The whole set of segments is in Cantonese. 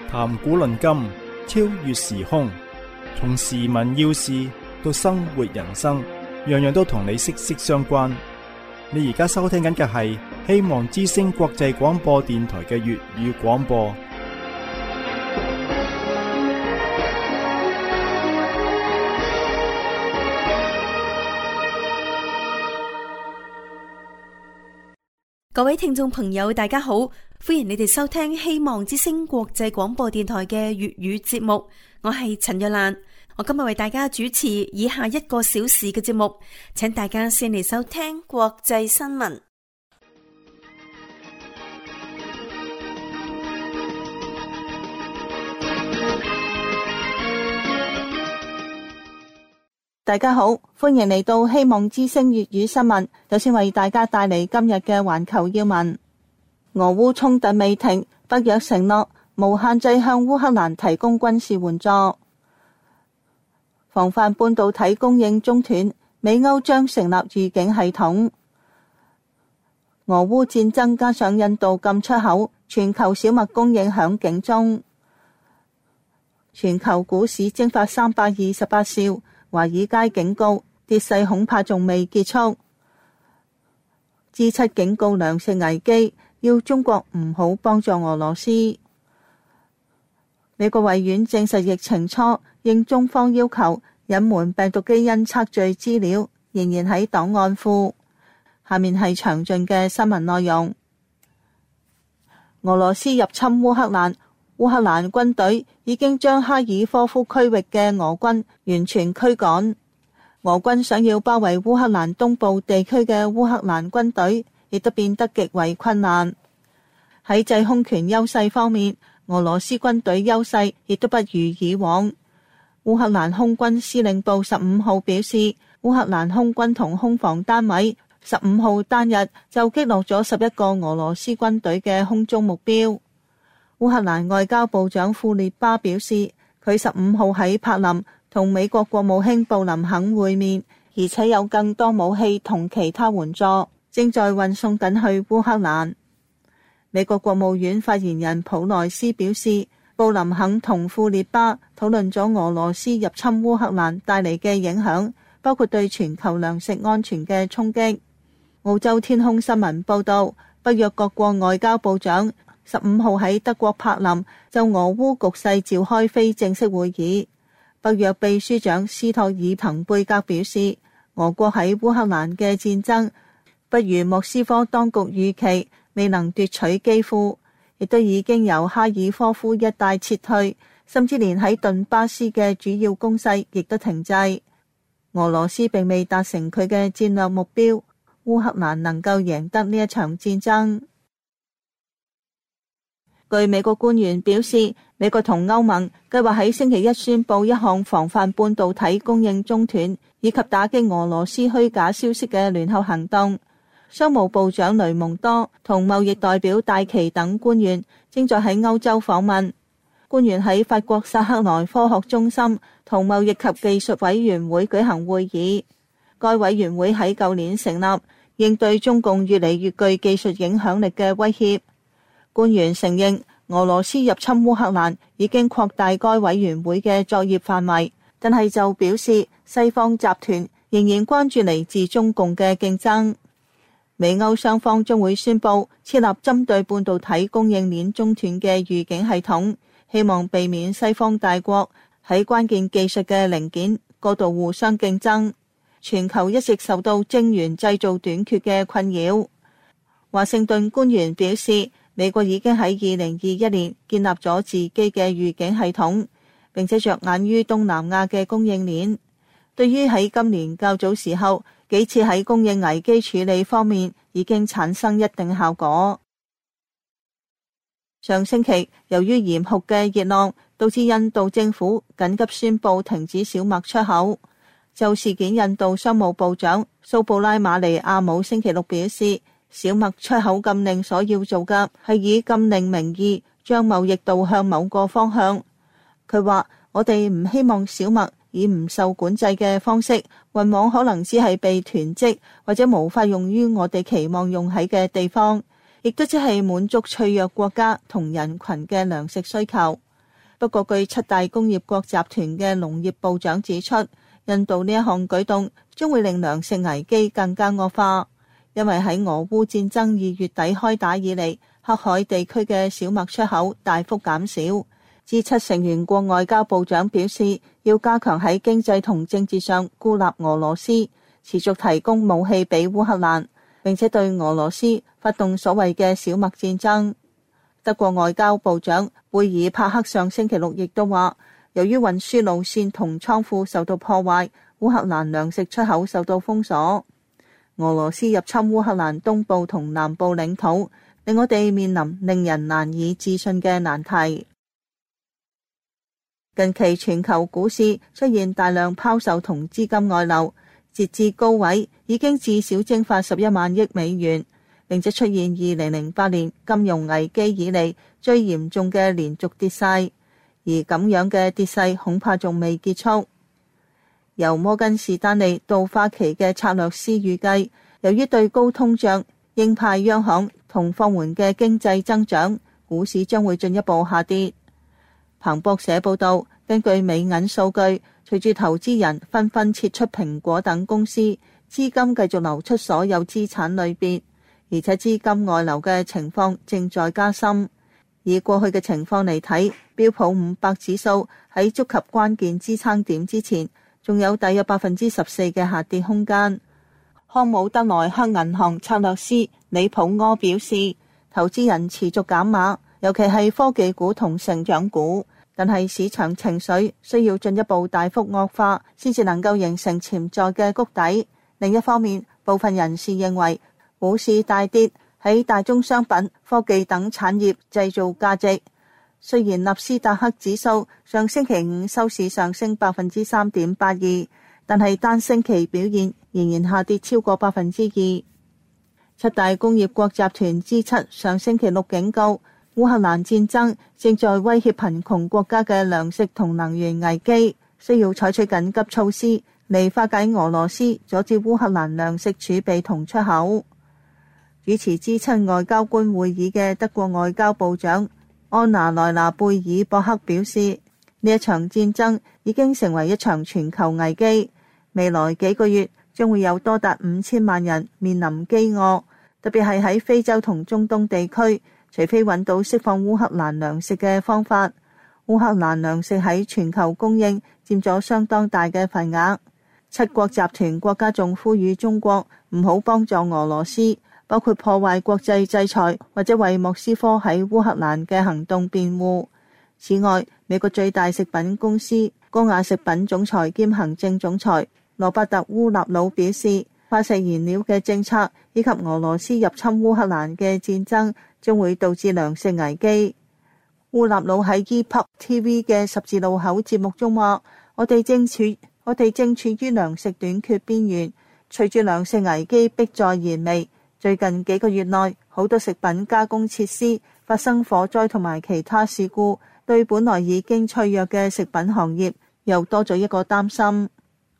談古論今，超越時空，從時聞要事到生活人生，樣樣都同你息息相關。你而家收聽緊嘅係希望之聲國際廣播電台嘅粵語廣播。 各位聽眾朋友，大家好，歡迎你哋收聽希望之聲國際廣播電台嘅粵語節目。我係陳若蘭，我今日為大家主持以下1個小時嘅節目，請大家先嚟收聽國際新聞。 大家好，歡迎嚟到希望之聲粵語新聞。首先為大家帶嚟今日嘅環球要聞。俄烏衝突未停，北約承諾無限制向烏克蘭提供軍事援助。防範半導體供應中斷，美歐將成立預警系統。俄烏戰爭加上印度禁出口，全球小麥供應響警鐘。全球股市蒸發328兆。華爾街警告，跌勢恐怕仲未結束。G7警告糧食危機，要中國唔好幫助俄羅斯。美國衛院證實疫情初應中方要求隱瞞病毒基因測序資料，仍然喺檔案庫。下面係詳盡嘅新聞內容。俄羅斯入侵烏克蘭。烏克蘭軍隊已經將哈爾科夫區域嘅俄軍完全驅趕。俄軍想要包圍烏克蘭東部地區嘅烏克蘭軍隊，亦都變得極為困難。喺制空權優勢方面，俄羅斯軍隊優勢亦都不如以往。烏克蘭空軍司令部15號表示，烏克蘭空軍同空防單位15號單日就擊落咗11個俄羅斯軍隊嘅空中目標。烏克蘭外交部長庫列巴表示，佢15號喺柏林同美國國務卿布林肯會面，而且有更多武器同其他援助正在運送緊去烏克蘭。美國國務院發言人普萊斯表示，布林肯同庫列巴討論咗俄羅斯入侵烏克蘭帶嚟嘅影響，包括對全球糧食安全嘅衝擊。澳洲天空新聞報道，北約各國外交部長15號喺德國柏林就俄烏局勢召開非正式會議。北約秘書長斯托爾滕貝格表示，俄國喺烏克蘭嘅戰爭不如莫斯科當局預期，未能奪取基輔，亦都已經由哈爾科夫一帶撤退，甚至連喺頓巴斯嘅主要攻勢亦都停滯。俄羅斯並未達成佢嘅戰略目標，烏克蘭能夠贏得呢一場戰爭。據美國官員表示，美國同歐盟計劃喺星期一宣布一項防範半導體供應中斷以及打擊俄羅斯虛假消息嘅聯合行動。商務部長雷蒙多同貿易代表戴琪等官員正在喺歐洲訪問。官員喺法國薩克萊科學中心同貿易及技術委員會舉行會議。該委員會喺舊年成立，應對中共越嚟越具技術影響力嘅威脅。官員承認俄羅斯入侵烏克蘭已經擴大該委員會嘅作業範圍，但係就表示西方集團仍然關注嚟自中共嘅競爭。美歐雙方將會宣布設立針對半導體供應鏈中斷嘅預警系統，希望避免西方大國喺關鍵技術嘅零件過度互相競爭。全球一直受到晶圓製造短缺嘅困擾。華盛頓官員表示，美國已經喺2021年建立咗自己嘅預警系統，並且着眼於東南亞嘅供應鏈。對於喺今年較早時候幾次喺供應危機處理方面已經產生一定效果。上星期，由於嚴酷嘅熱浪，導致印度政府緊急宣布停止小麥出口。就事件，印度商務部長蘇布拉馬尼亞姆星期六表示，小麥出口禁令所要做嘅係以禁令名義將貿易導向某個方向。佢話：我哋唔希望小麥以唔受管制嘅方式運往可能只係被囤積或者無法用於我哋期望用喺嘅地方，亦都只係滿足脆弱國家同人群嘅糧食需求。 不過據七大工業國集團嘅農業部長指出，印度呢一項舉動將會令糧食危機更加惡化，因為喺俄烏戰爭2月底開打以嚟，黑海地區嘅小麥出口大幅減少。G7成員國外交部長表示，要加強喺經濟同政治上孤立俄羅斯，持續提供武器俾烏克蘭，並且對俄羅斯發動所謂嘅小麥戰爭。德國外交部長貝爾帕克上星期六亦都話，由於運輸路線同倉庫受到破壞，烏克蘭糧食出口受到封鎖。俄羅斯入侵烏克蘭東部同南部領土，令我哋面臨令人難以置信嘅難題。近期全球股市出現大量拋售同資金外流，截至高位已經至少蒸發11萬億美元，並且出現2008年金融危機以嚟最嚴重嘅連續跌勢，而咁樣嘅跌勢恐怕仲未結束。由摩根士丹利到花旗嘅策略師預計，由於對高通脹、鷹派央行同放緩嘅經濟增長，股市將會進一步下跌。彭博社報道，根據美銀數據，隨住投資人紛紛撤出蘋果等公司，資金繼續流出所有資產類別，而且資金外流嘅情況正在加深。以過去嘅情況嚟睇，標普500指數喺觸及關鍵支撐點之前，仲有大約14%嘅下跌空間。康姆德萊克銀行策略師李普柯表示，投資人持續減碼，尤其係科技股同成長股，但係市場情緒需要進一步大幅惡化，先至能夠形成潛在嘅谷底。另一方面，部分人士認為股市大跌喺大宗商品、科技等產業製造價值。雖然納斯達克指數上星期五收市上升3.82%，但係單星期表現仍然下跌超過2%。七大工業國集團G7上星期六警告，烏克蘭戰爭正在威脅貧窮國家嘅糧食同能源危機，需要採取緊急措施嚟化解俄羅斯阻止烏克蘭糧食儲備同出口。主持G7外交官會議嘅德國外交部長安娜萊拿貝爾博克表示，呢一場戰爭已經成為一場全球危機，未來幾個月將會有多達5000萬人面臨飢餓，特別係喺非洲同中東地區，除非揾到釋放烏克蘭糧食嘅方法。烏克蘭糧食喺全球供應佔咗相當大嘅份額。七國集團國家仲呼籲中國唔好幫助俄羅斯，包括破壞國際制裁或者為莫斯科喺烏克蘭嘅行動辯護。此外，美國最大食品公司高雅食品總裁兼行政總裁羅伯特烏納魯表示，化石燃料嘅政策以及俄羅斯入侵烏克蘭嘅戰爭將會導致糧食危機。烏納魯喺 EPUB TV 嘅十字路口節目中話，我哋正處於糧食短缺邊緣，隨住糧食危機迫在眉睫，最近幾個月內好多食品加工設施發生火災同埋其他事故，對本來已經脆弱嘅食品行業又多咗一個擔心。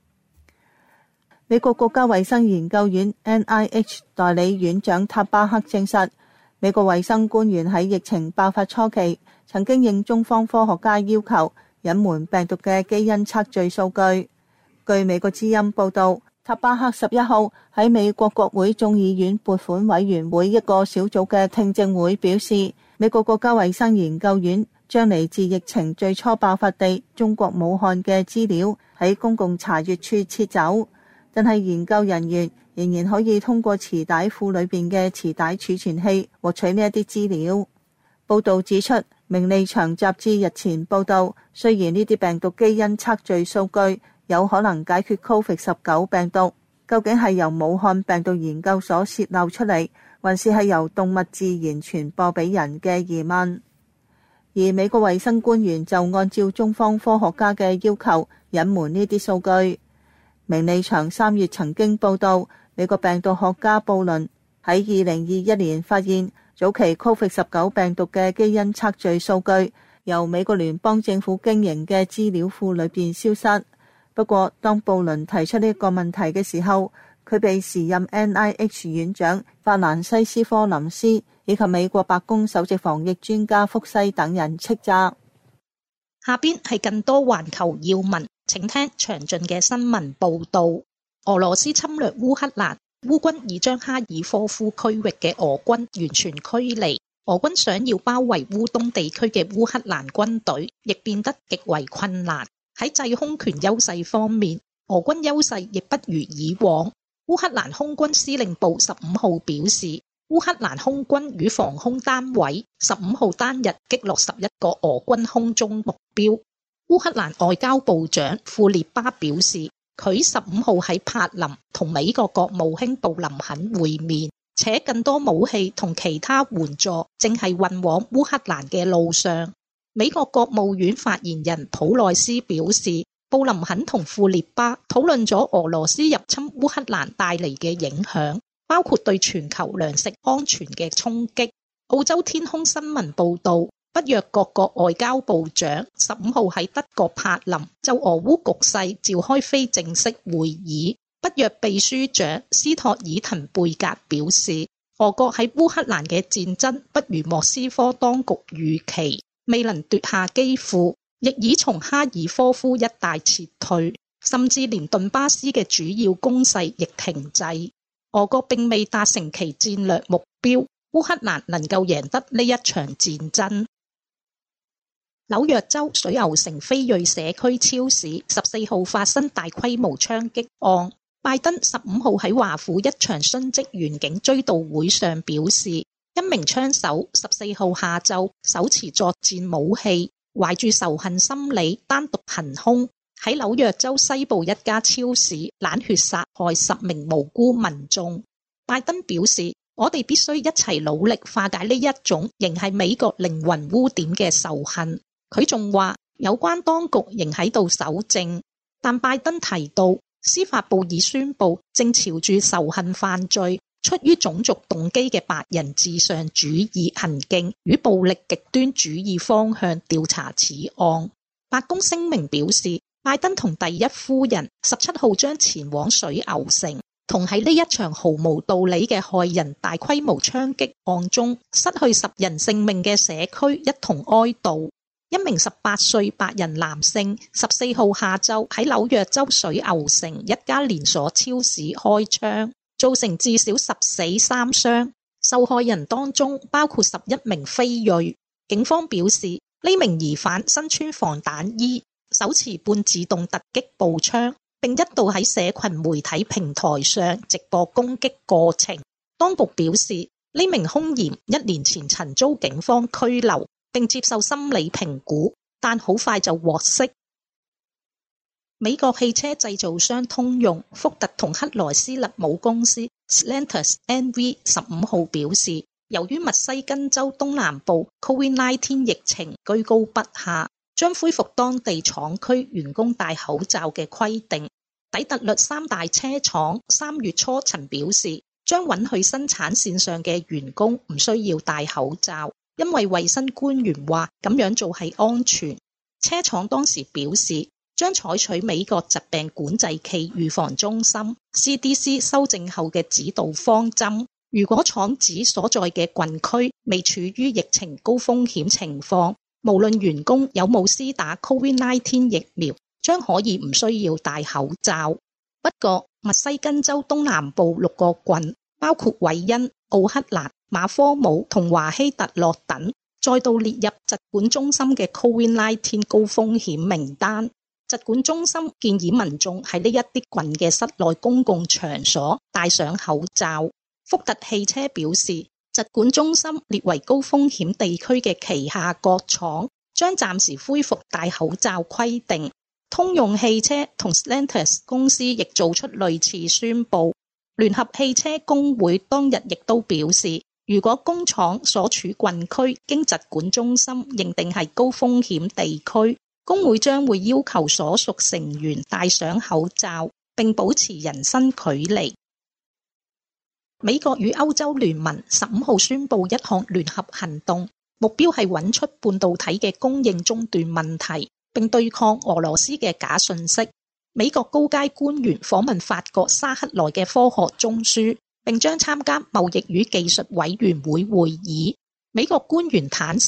美國國家衛生研究院 NIH 代理院長塔巴克證實，美國衛生官員喺疫情爆發初期曾經應中方科學家要求隱瞞病毒嘅基因測序數據。據美國之音報道，塔巴克11號喺美國國會眾議院撥款委員會一個小組嘅聽證會表示，美國國家衛生研究院將嚟自疫情最初爆發地中國武漢嘅資料喺公共查閱處撤走，但係研究人員仍然可以通過磁帶庫裏邊嘅磁帶儲存器獲取呢一啲資料。報道指出，明利場雜誌日前報道，雖然呢啲病毒基因測序數據有可能解決 COVID-19 病毒，究竟係由武漢病毒研究所洩漏出嚟，還是係由動物自然傳播俾人嘅疑問。而美國衛生官員就按照中方科學家嘅要求隱瞞呢啲數據。明利場3月曾經報道，美國病毒學家布倫喺2021年發現早期 COVID-19 病毒嘅基因測序數據由美國聯邦政府經營嘅資料庫裏邊消失。不過，當布倫提出呢個問題嘅時候，佢被時任 NIH 院長法蘭西斯科林斯以及美國白宮首席防疫專家福西等人斥責。 下邊係更多環球要聞，請聽詳盡嘅新聞報導。俄羅斯侵略烏克蘭，烏軍已將哈爾科夫區域嘅俄軍完全驅離。俄軍想要包圍烏東地區嘅烏克蘭軍隊，亦變得極為困難。喺制空權優勢方面，俄軍優勢亦不如以往。烏克蘭空軍司令部15號表示，烏克蘭空軍與防空單位15號單日擊落11個俄軍空中目標。烏克蘭外交部長庫列巴表示，佢15號喺柏林同美國國務卿布林肯會面，且更多武器同其他援助正係運往烏克蘭嘅路上。美國國務院發言人普內斯表示，布林肯同庫列巴討論咗俄羅斯入侵烏克蘭帶嚟嘅影響，包括對全球糧食安全嘅衝擊。澳洲天空新聞報道，北約各國外交部長15號喺德國柏林就俄烏局勢召開非正式會議。北約秘書長斯托爾滕貝格表示，俄國喺烏克蘭嘅戰爭不如莫斯科當局預期，未能奪下基輔，亦已從哈爾科夫一帶撤退，甚至連頓巴斯嘅主要攻勢亦停滯。俄國並未達成其戰略目標，烏克蘭能夠贏得呢一場戰爭。紐約州水牛城非裔社區超市14號發生大規模槍擊案。拜登15號喺華府一場殉職員警追悼會上表示，一名槍手14號下晝手持作戰武器，懷住仇恨心理單獨行兇，喺紐約州西部一家超市冷血殺害10名無辜民眾。拜登表示，我哋必須一齊努力化解呢一種仍係美國靈魂污點嘅仇恨。佢仲話，有關當局仍喺度搜證，但拜登提到，司法部已宣布正朝住仇恨犯罪、出於種族動機嘅白人至上主義行徑與暴力極端主義方向調查此案。白宮聲明表示，拜登同第一夫人17號將前往水牛城，同喺呢一場毫無道理嘅害人大規模槍擊案中失去10人性命嘅社區一同哀悼。一名18歲白人男性14號下晝喺紐約州水牛城一家連鎖超市開槍，造成至少10死3傷。受害人當中包括11名非裔。警方表示，呢名疑犯身穿防彈衣，手持半自動突擊步槍，並一度喺社群媒體平台上直播攻擊過程。當局表示，呢名兇嫌1年前曾遭警方拘留，並接受心理評估，但好快就獲釋。美國汽車製造商通用、福特同克萊斯勒母公司 Stellantis NV 15號表示，由於密西根州東南部 COVID-19 疫情居高不下，將恢復當地廠區員工戴口罩嘅規定。底特律3大車廠3月初曾表示，將允許生產線上嘅員工唔需要戴口罩，因為衛生官員話咁樣做係安全。車廠當時表示，將採取美國疾病管制暨預防中心 CDC 修正後嘅指導方針。如果廠址所在嘅郡區未處於疫情高風險情況，無論員工有冇施打 COVID-19 疫苗，將可以唔需要戴口罩。不過，密西根州東南部6個郡，包括韋恩、奧克蘭、馬科姆同華希特洛等，再度列入疾管中心嘅 COVID-19 高風險名單。疾管中心建議民眾喺呢一啲郡嘅室內公共場所戴上口罩。福特汽車表示，疾管中心列為高風險地區嘅旗下各廠將暫時恢復戴口罩規定。通用汽車同 Stellantis 公司亦做出類似宣佈。聯合汽車工會當日亦都表示，如果工廠所處郡區經疾管中心認定係高風險地區，工會將會要求所屬成員戴上口罩，並保持人身距離。美國與歐洲聯盟15號宣佈一項聯合行動，目標係揾出半導體嘅供應中斷問題，並對抗俄羅斯嘅假訊息。美國高階官員訪問法國沙克萊嘅科學中樞，並將參加貿易與技術委員會會議。美國官員坦承，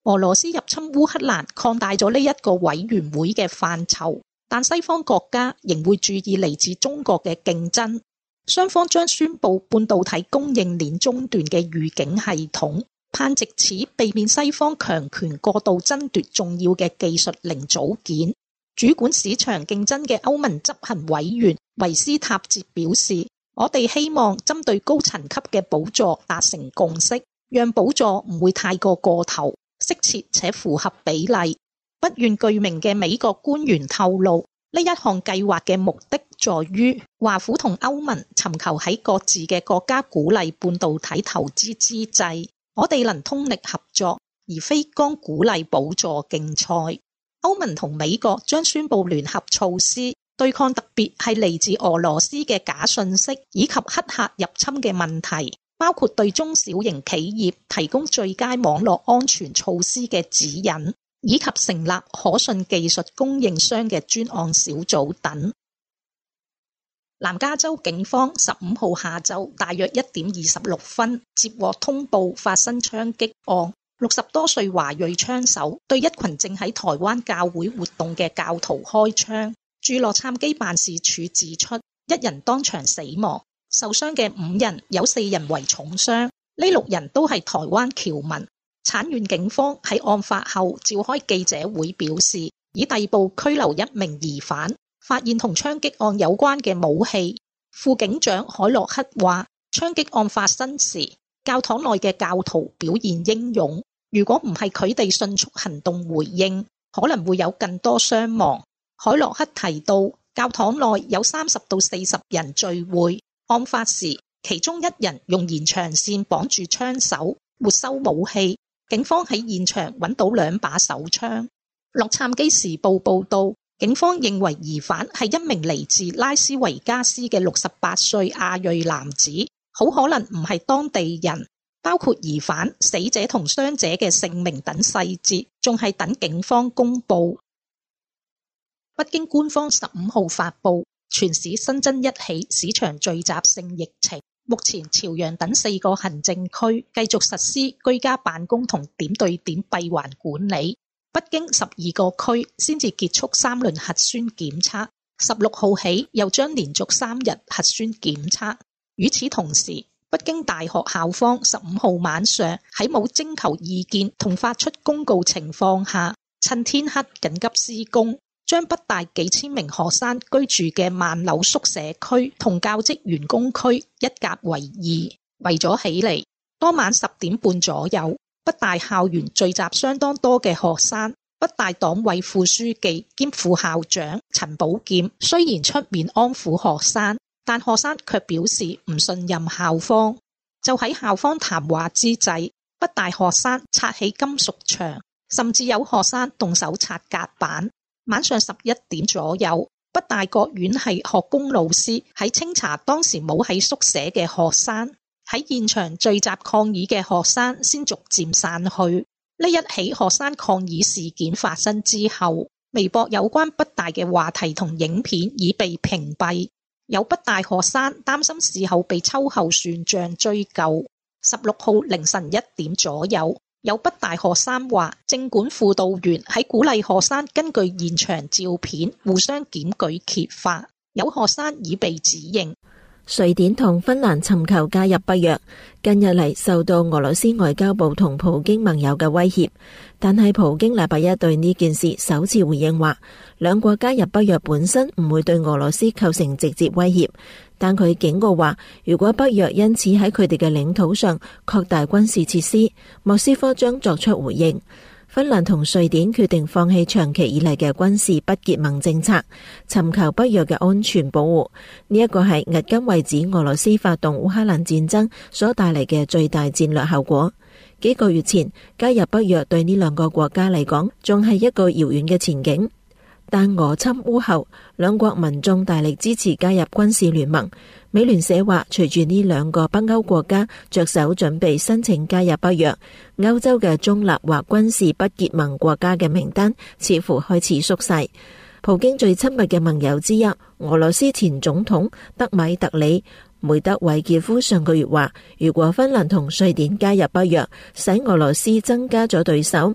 俄羅斯入侵烏克蘭擴大咗呢一個委員會嘅範疇，但西方國家仍會注意嚟自中國嘅競爭。雙方將宣布半導體供應鏈中斷嘅預警系統，盼藉此避免西方強權過度爭奪重要嘅技術零組件。主管市場競爭嘅歐盟執行委員維斯塔捷表示，我哋希望針對高層級嘅補助達成共識，讓補助唔會太過頭，適切且符合比例。不願具名嘅美國官員透露，呢一項計劃嘅目的在於華府同歐盟尋求喺各自嘅國家鼓勵半導體投資之際，我哋能通力合作，而非光鼓勵補助競賽。歐盟同美國將宣布聯合措施，對抗特別係嚟自俄羅斯嘅假訊息以及黑客入侵嘅問題，包括對中小型企業提供最佳網絡安全措施嘅指引，以及成立可信技術供應商嘅專案小組等。南加州警方15號下晝大約1點26分接獲通報發生槍擊案，60多歲華裔槍手對一群正喺台灣教會活動嘅教徒開槍。駐洛杉磯辦事處指出，1人當場死亡，受傷嘅5人有4人為重傷，呢6人都係台灣僑民。產院警方喺案發後召開記者會表示，已逮捕拘留1名疑犯，發現同槍擊案有關嘅武器。副警長海洛克話，槍擊案發生時，教堂內嘅教徒表現英勇，如果唔係佢哋迅速行動回應，可能會有更多傷亡。海洛克提到，教堂內有30到40人聚會，案發時其中1人用延長線綁住槍手，沒收武器。警方喺現場揾到2把手槍。洛杉磯時報報道，警方認為疑犯係一名嚟自拉斯維加斯嘅68歲亞裔男子，好可能唔係當地人。包括疑犯、死者同傷者嘅姓名等細節，仲係等警方公布。北京官方15號發布，全市新增1起市場聚集性疫情。目前朝陽等4個行政區繼續實施居家辦公同點對點閉環管理。北京12個區先至結束3輪核酸檢測，16號起又將連續3日核酸檢測。與此同時，北京大學校方15號晚上喺冇徵求意見同發出公告情況下，趁天黑緊急施工，將北大幾千名學生居住嘅萬樓宿舍區同教職員工區一格為2，圍咗起嚟。當晚10點半左右，北大校園聚集相當多嘅學生。北大黨委副書記兼副校長陳寶劍雖然出面安撫學生，但學生卻表示唔信任校方。就喺校方談話之際，北大學生拆起金屬牆，甚至有學生動手拆隔板。晚上11點左右，北大國院系學工老師喺清查當時冇喺宿舍嘅學生，喺現場聚集抗議嘅學生先逐漸散去。呢一起學生抗議事件發生之後，微博有關北大嘅話題同影片已被屏蔽。有北大學生擔心事後被秋後算賬追究。16號凌晨1點左右，有北大學生話，政管輔導員喺鼓勵學生根據現場照片互相檢舉揭發，有學生已被指認。 瑞典同芬蘭尋求加入北約，近日嚟受到俄羅斯外交部同普京盟友嘅威脅，但係普京禮拜一對呢件事首次回應話，兩國加入北約本身唔會對俄羅斯構成直接威脅，但佢警告話，如果北約因此喺佢哋嘅領土上擴大軍事設施，莫斯科將作出回應。芬蘭同瑞典決定放棄長期以嚟嘅軍事不結盟政策，尋求北約嘅安全保護。呢一個係迄今為止俄羅斯發動烏克蘭戰爭所帶嚟嘅最大戰略後果。幾個月前加入北約對呢兩個國家嚟講仲係一個遙遠嘅前景，但俄侵烏後，兩國民眾大力支持加入軍事聯盟。美聯社話，隨住呢兩個北歐國家着手準備申請加入北約，歐洲嘅中立或軍事不結盟國家嘅名單似乎開始縮細。普京最親密嘅盟友之一，俄羅斯前總統德米特里梅德韋傑夫上個月話，如果芬蘭同瑞典加入北約，使俄羅斯增加咗對手，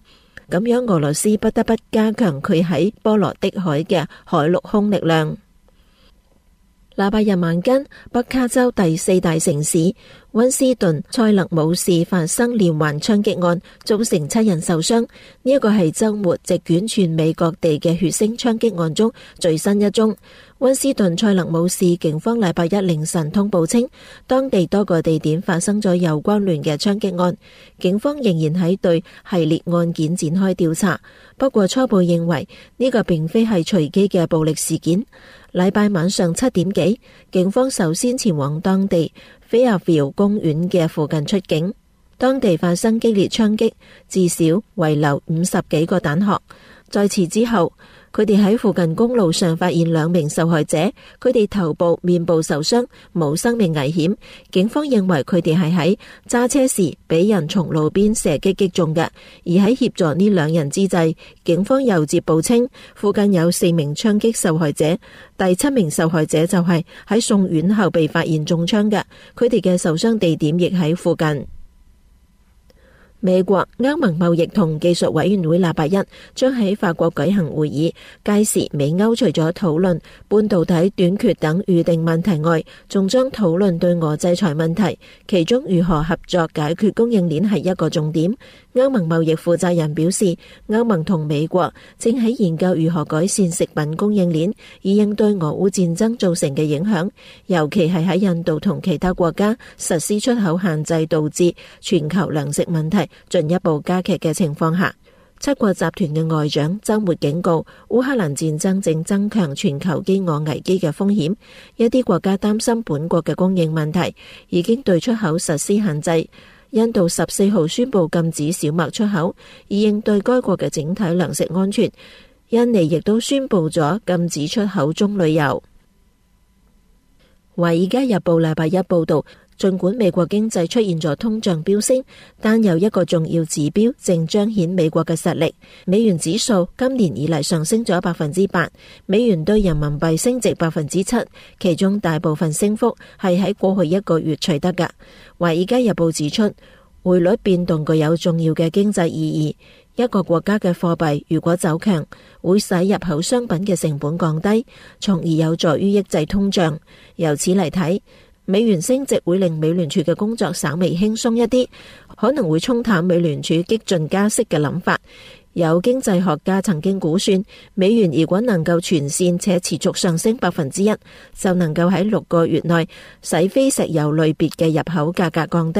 咁樣俄羅斯不得不加強佢喺波羅的海嘅海陸空力量。禮拜日晚間，北卡州第4大城市溫斯頓塞勒姆市發生連環槍擊案，造成7人受傷。呢一個係周末席捲全美各地嘅血腥槍擊案中最新一宗。溫斯頓塞勒姆市警方禮拜一凌晨通報稱，當地多個地點發生咗有關聯嘅槍擊案。警方仍然喺對系列案件展開調查，不過初步認為呢個並非係隨機嘅暴力事件。禮拜晚上7點幾，警方首先前往當地菲亞維爾公園嘅附近出警，當地發生激烈槍擊，至少遺留50幾個彈殼。在此之後，佢哋喺附近公路上發現2名受害者，佢哋頭部、面部受傷，冇生命危險。警方認為佢哋係喺揸車時俾人從路邊射擊擊中嘅。而喺協助呢2人之際，警方又接報稱附近有4名槍擊受害者，第7名受害者就係喺送院後被發現中槍嘅，佢哋嘅受傷地點亦喺附近。美國歐盟貿易同技術委員會禮拜一將喺法國舉行會議，屆時美歐除咗討論半導體短缺等預定問題外，仲將討論對俄制裁問題，其中如何合作解決供應鏈係一個重點。歐盟貿易負責人表示，歐盟同美國正喺研究如何改善食品供應鏈，以應對俄烏戰爭造成嘅影響，尤其係喺印度同其他國家實施出口限制導致全球糧食問題進一步加劇嘅情況下。7國集團嘅外長週末警告，烏克蘭戰爭正增強全球飢餓危機嘅風險，一啲國家擔心本國嘅供應問題，已經對出口實施限制。印度14號宣布禁止小麥出口，以應對該國嘅整體糧食安全。印尼亦都宣布咗禁止出口棕櫚油。華爾街日報禮拜一報道，儘管美國經濟出現咗通脹飆升，但有一個重要指標正彰顯美國嘅實力。美元指數今年以嚟上升咗8%，美元對人民幣升值7%，其中大部分升幅係喺過去一個月取得嘅。華爾街日報指出，匯率變動具有重要嘅經濟意義。一個國家嘅貨幣如果走強，會使入口商品嘅成本降低，從而有助於抑制通脹。由此嚟睇，美元升值會令美聯儲嘅工作稍微輕鬆一啲，可能會沖淡美聯儲激進加息嘅諗法。有經濟學家曾經估算，美元如果能夠全線且持續上升1%，就能夠喺6個月內使非石油類別嘅入口價格降低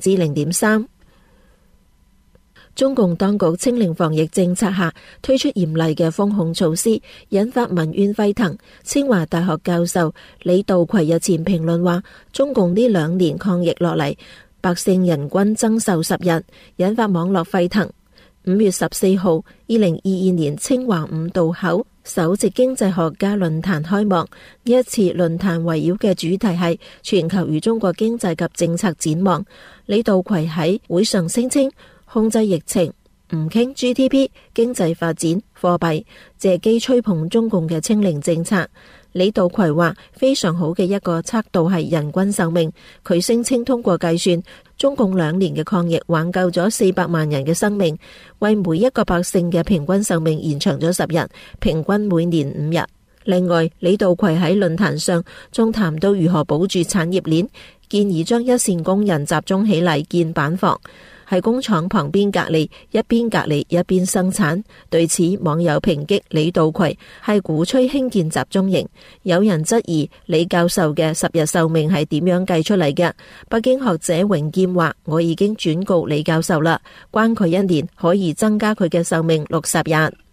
0.3%。中共當局清零防疫政策下推出嚴厲嘅封控措施，引發民怨沸騰。清華大學教授李道葵日前評論話，中共呢2年抗疫落嚟，百姓人均增壽10日，引發網絡沸騰。5月14號，2022年清華五道口首席經濟學家論壇開幕。呢一次論壇圍繞嘅主題係全球與中國經濟及政策展望。李道葵喺會上聲稱，控制疫情，唔傾 GDP、經濟發展、貨幣，借機吹捧中共嘅清零政策。李道葵話，非常好嘅一個測度係人均壽命。佢聲稱通過計算，中共2年嘅抗疫挽救咗400萬人嘅生命，為每一個百姓嘅平均壽命延長咗10日，平均每年5日。另外，李道葵喺論壇上仲談到如何保住產業鏈，建議將一線工人集中起嚟建板房，喺工廠旁邊隔離，一邊隔離一邊生產。對此，網友抨擊李道葵係鼓吹興建集中營。有人質疑李教授嘅10日壽命係點樣計出嚟嘅？北京學者榮劍話：我已經轉告李教授啦，關佢1年可以增加佢嘅壽命60日。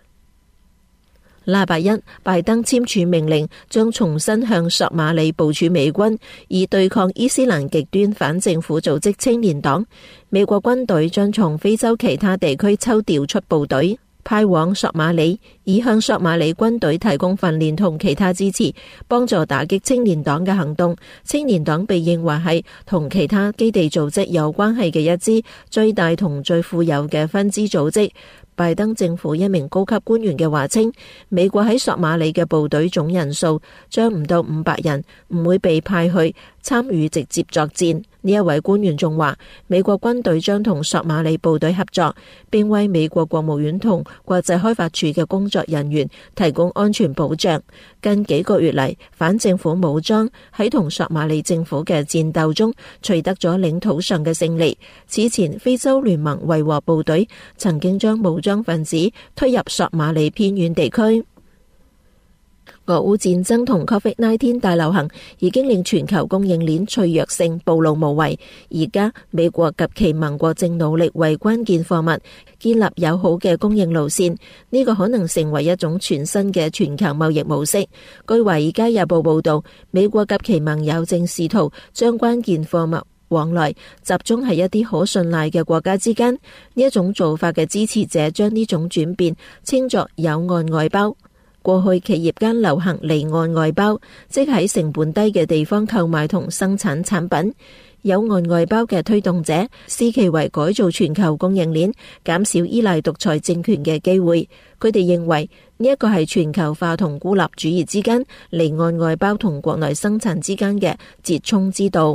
禮拜一，拜登簽署命令，將重新向索馬里部署美軍，以對抗伊斯蘭極端反政府組織青年黨。美國軍隊將從非洲其他地區抽調出部隊，派往索馬里，以向索馬里軍隊提供訓練同其他支持，幫助打擊青年黨嘅行動。青年黨被認為係同其他基地組織有關係嘅一支最大同最富有嘅分支組織。 拜登政府一名高級官員嘅話稱，美國喺索馬里嘅部隊總人數將唔到500人，唔會被派去參與直接作戰。呢一位官員仲話，美國軍隊將同索馬里部隊合作，並為美國國務院同國際開發署嘅工作人員提供安全保障。近幾個月嚟，反政府武裝喺同索馬里政府嘅戰鬥中取得咗領土上嘅勝利。此前，非洲聯盟維和部隊曾經將武裝分子推入索馬里偏遠地區。俄烏戰爭同 COVID-19 大流行已經令全球供應鏈脆弱性暴露無遺。而家美國及其盟國正努力為關鍵貨物建立友好嘅供應路線，呢個可能成為一種全新嘅全球貿易模式。據《華爾街日報》報道，美國及其盟友正試圖將關鍵貨物往來集中喺一啲可信賴嘅國家之間。呢一種做法嘅支持者將呢種轉變稱作友岸外包。過去企業間流行離岸外包，即喺成本低嘅地方購買同生產產品。友岸外包嘅推動者視其為改造全球供應鏈、減少依賴獨裁政權嘅機會。佢哋認為呢一個係全球化同孤立主義之間、離岸外包同國內生產之間嘅折衷之道。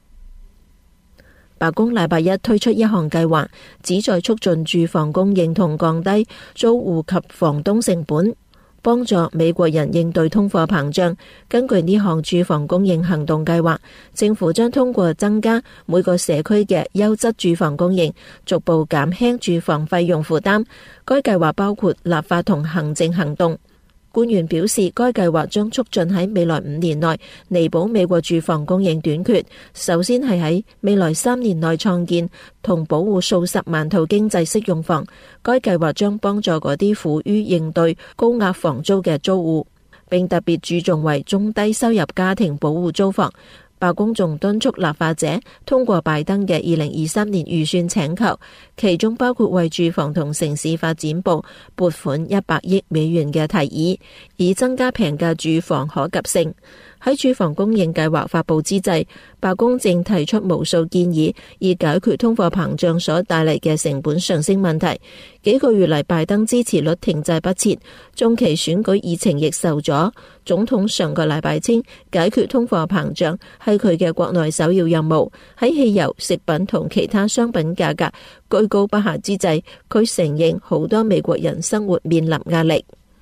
白宮禮拜一推出一項計劃，旨在促進住房供應同降低租戶及房東成本，幫助美國人應對通貨膨脹。根據呢項住房供應行動計劃，政府將通過增加每個社區嘅優質住房供應，逐步減輕住房費用負擔。該計劃包括立法同行政行動。官員表示，該計劃將促進喺未來5年內彌補美國住房供應短缺。首先係喺未來3年內創建同保護數十萬套經濟適用房。該計劃將幫助嗰啲苦於應對高額房租嘅租戶，並特別注重為中低收入家庭保護租房。白宮仲敦促立法者通過拜登嘅2023年預算請求，其中包括為住房同城市發展部撥款100億美元嘅提議，以增加平價住房可及性。喺住房供應計劃發佈之際，白宮正提出無數建議，以解決通貨膨脹所帶嚟嘅成本上升問題。幾個月嚟，拜登支持率停滯不前，中期選舉議程亦受阻。總統上個禮拜稱，解決通貨膨脹係佢嘅國內首要任務。喺汽油、食品同其他商品價格居高不下之際，佢承認好多美國人生活面臨壓力。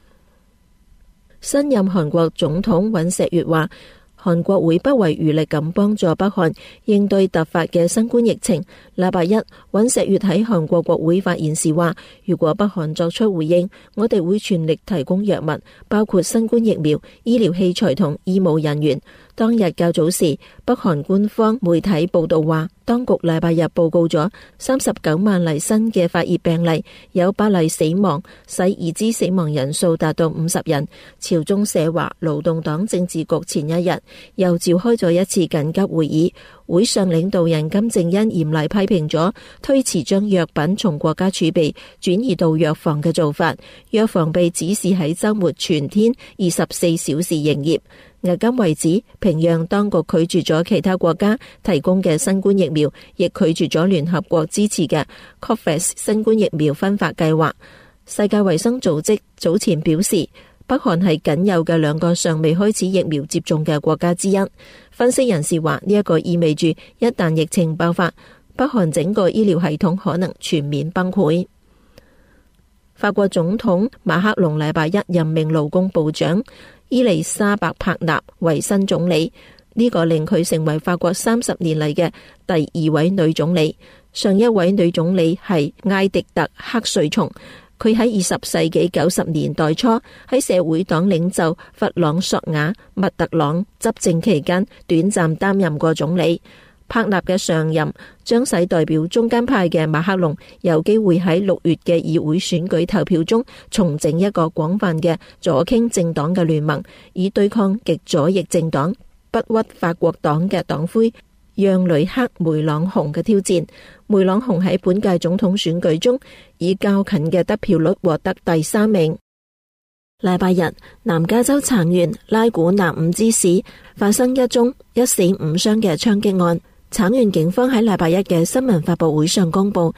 新任韓國總統尹錫悅話，韓國會不遺餘力咁幫助北韓應對突發嘅新冠疫情。禮拜一，尹錫悅喺韓國國會發言時話，如果北韓作出回應，我哋會全力提供藥物，包括新冠疫苗、醫療器材同醫務人員。當日較早時，北韓官方媒體報道話，當局禮拜日報告咗39萬例新嘅發熱病例，有8例死亡，使已知死亡人數達到50人。朝中社話，勞動黨政治局前一日又召開咗一次緊急會議，會上領導人金正恩嚴厲批評咗推遲將藥品從國家儲備轉移到藥房嘅做法。藥房被指示喺週末全天24小時營業。迄今為止，平壤當局拒絕咗其他國家提供嘅新冠疫苗，亦拒絕咗聯合國支持嘅 COVAX 新冠疫苗分發計劃。世界衛生組織早前表示，北韓係僅有嘅2個尚未開始疫苗接種嘅國家之一。分析人士話，呢一個意味住一旦疫情爆發，北韓整個醫療系統可能全面崩潰。法國總統馬克龍禮拜一任命勞工部長伊麗莎白柏納為新總理，呢個令佢成為法國30年嚟嘅第2位女總理。上一位女總理係埃迪特克瑞松，佢喺20世紀90年代初喺社會黨領袖弗朗索瓦密特朗執政期間短暫擔任過總理。柏納嘅上任將使代表中間派嘅馬克龍有機會喺6月嘅議會選舉投票中重整一個廣泛嘅左傾政黨嘅聯盟，以對抗極左翼政黨不屈法國黨嘅黨魁讓呂克梅朗雄嘅挑戰。梅朗雄喺本屆總統選舉中以較近嘅得票率獲得第3名。禮拜日，南加州橙縣拉古納伍茲市發生一宗1死5傷嘅槍擊案。橙縣警方喺禮拜一嘅新聞發佈會上公布，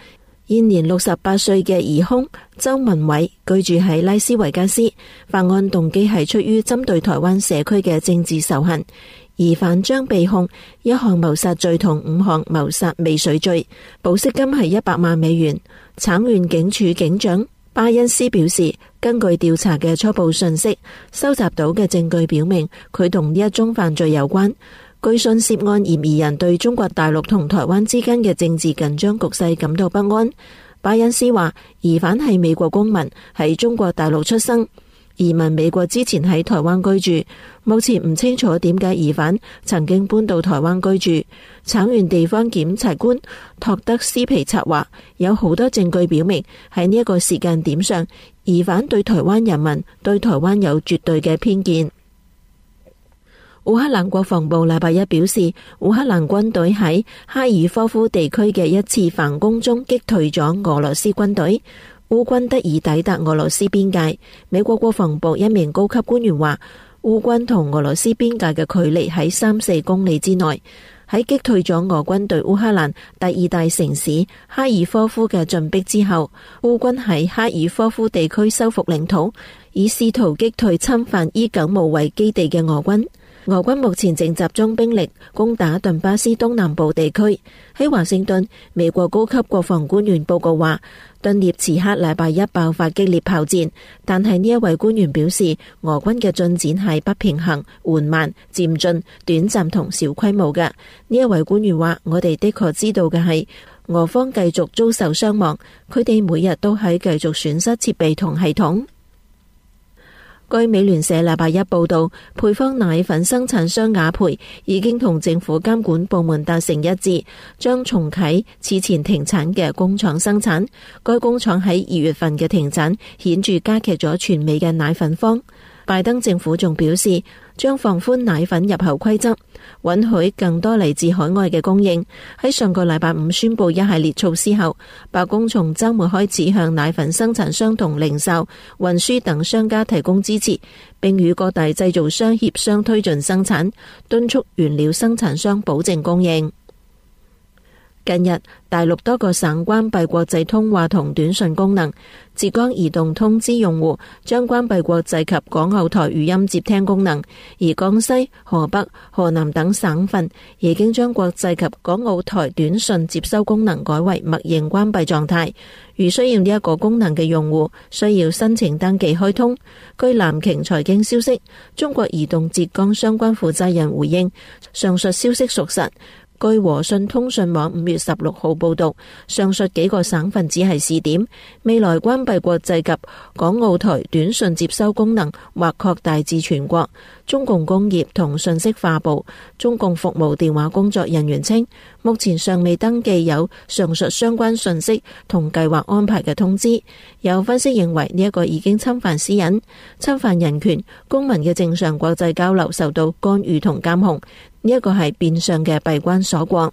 現年68歲嘅疑兇周文偉居住喺拉斯維加斯，犯案動機係出於針對台灣社區嘅政治仇恨。疑犯將被控1項謀殺罪同5項謀殺未遂罪，保釋金係100萬美元。橙縣警署警長巴恩斯表示，根據調查嘅初步信息，收集到嘅證據表明佢同呢一宗犯罪有關。據信涉案嫌疑人對中國大陸同台灣之間嘅政治緊張局勢感到不安。巴恩斯話，疑犯係美國公民，喺中國大陸出生，移民美國之前喺台灣居住，目前唔清楚點解疑犯曾經搬到台灣居住。橙縣地方檢察官托德斯皮策話，有好多證據表明喺呢一個時間點上，疑犯對台灣人民、對台灣有絕對嘅偏見。烏克蘭國防部禮拜一表示，烏克蘭軍隊喺哈爾科夫地區嘅一次反攻中擊退咗俄羅斯軍隊，烏軍得以抵達俄羅斯邊界。美國國防部一名高級官員話，烏軍同俄羅斯邊界嘅距離喺3-4公里之內。喺擊退咗俄軍對烏克蘭第2大城市哈爾科夫嘅進逼之後，烏軍喺哈爾科夫地區收復領土，以試圖擊退侵犯伊久姆為基地嘅俄軍。俄軍目前正集中兵力攻打頓巴斯東南部地區。喺華盛頓，美國高級國防官員報告話，頓涅茨克禮拜一爆發激烈炮戰，但係呢一位官員表示，俄軍嘅進展係不平衡、緩慢、漸進、短暫同小規模嘅。呢一位官員話，我哋的確知道嘅係，俄方繼續遭受傷亡，佢哋每日都喺繼續損失設備同系統。據美聯社禮拜一報道，配方奶粉生產商雅培已經同政府監管部門達成一致，將重啟此前停產嘅工廠生產。該工廠喺2月份嘅停產，顯著加劇咗全美嘅奶粉荒。拜登政府仲表示，將放寬奶粉入口規則，允許更多嚟自海外嘅供應。喺上個禮拜5宣布一系列措施後，白宮從週末開始向奶粉生產商同零售、運輸等商家提供支持，並與各大製造商協商推進生產，敦促原料生產商保證供應。近日，大陸多個省關閉國際通話同短信功能。浙江移動通知用戶將關閉國際及港澳台語音接聽功能，而江西、河北、河南等省份已經將國際及港澳台短信接收功能改為默認關閉狀態。如需要呢一個功能嘅用戶，需要申請登記開通。據南京財經消息，中國移動浙江相關負責人回應，上述消息屬實。據和信通訊網5月16號報道，上述幾個省份只係試點，未來關閉國際及港澳台短信接收功能或擴大至全國。中共工業同信息化部中共服務電話工作人員稱，目前尚未登記有上述相關信息同計劃安排嘅通知。有分析認為呢一個已經侵犯私隱、侵犯人權，公民嘅正常國際交流受到干預同監控。呢一個係變相嘅閉關鎖國。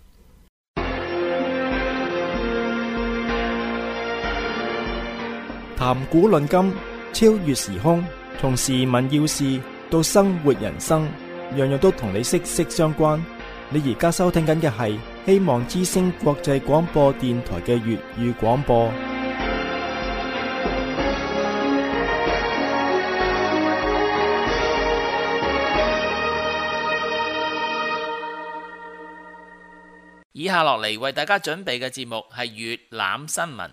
談古論今，超越時空，從時聞要事到生活人生，樣樣都同你息息相關。你而家收聽緊嘅係希望之聲國際廣播電台嘅粵語廣播。 以下落嚟為大家準備嘅節目係粵覽新聞。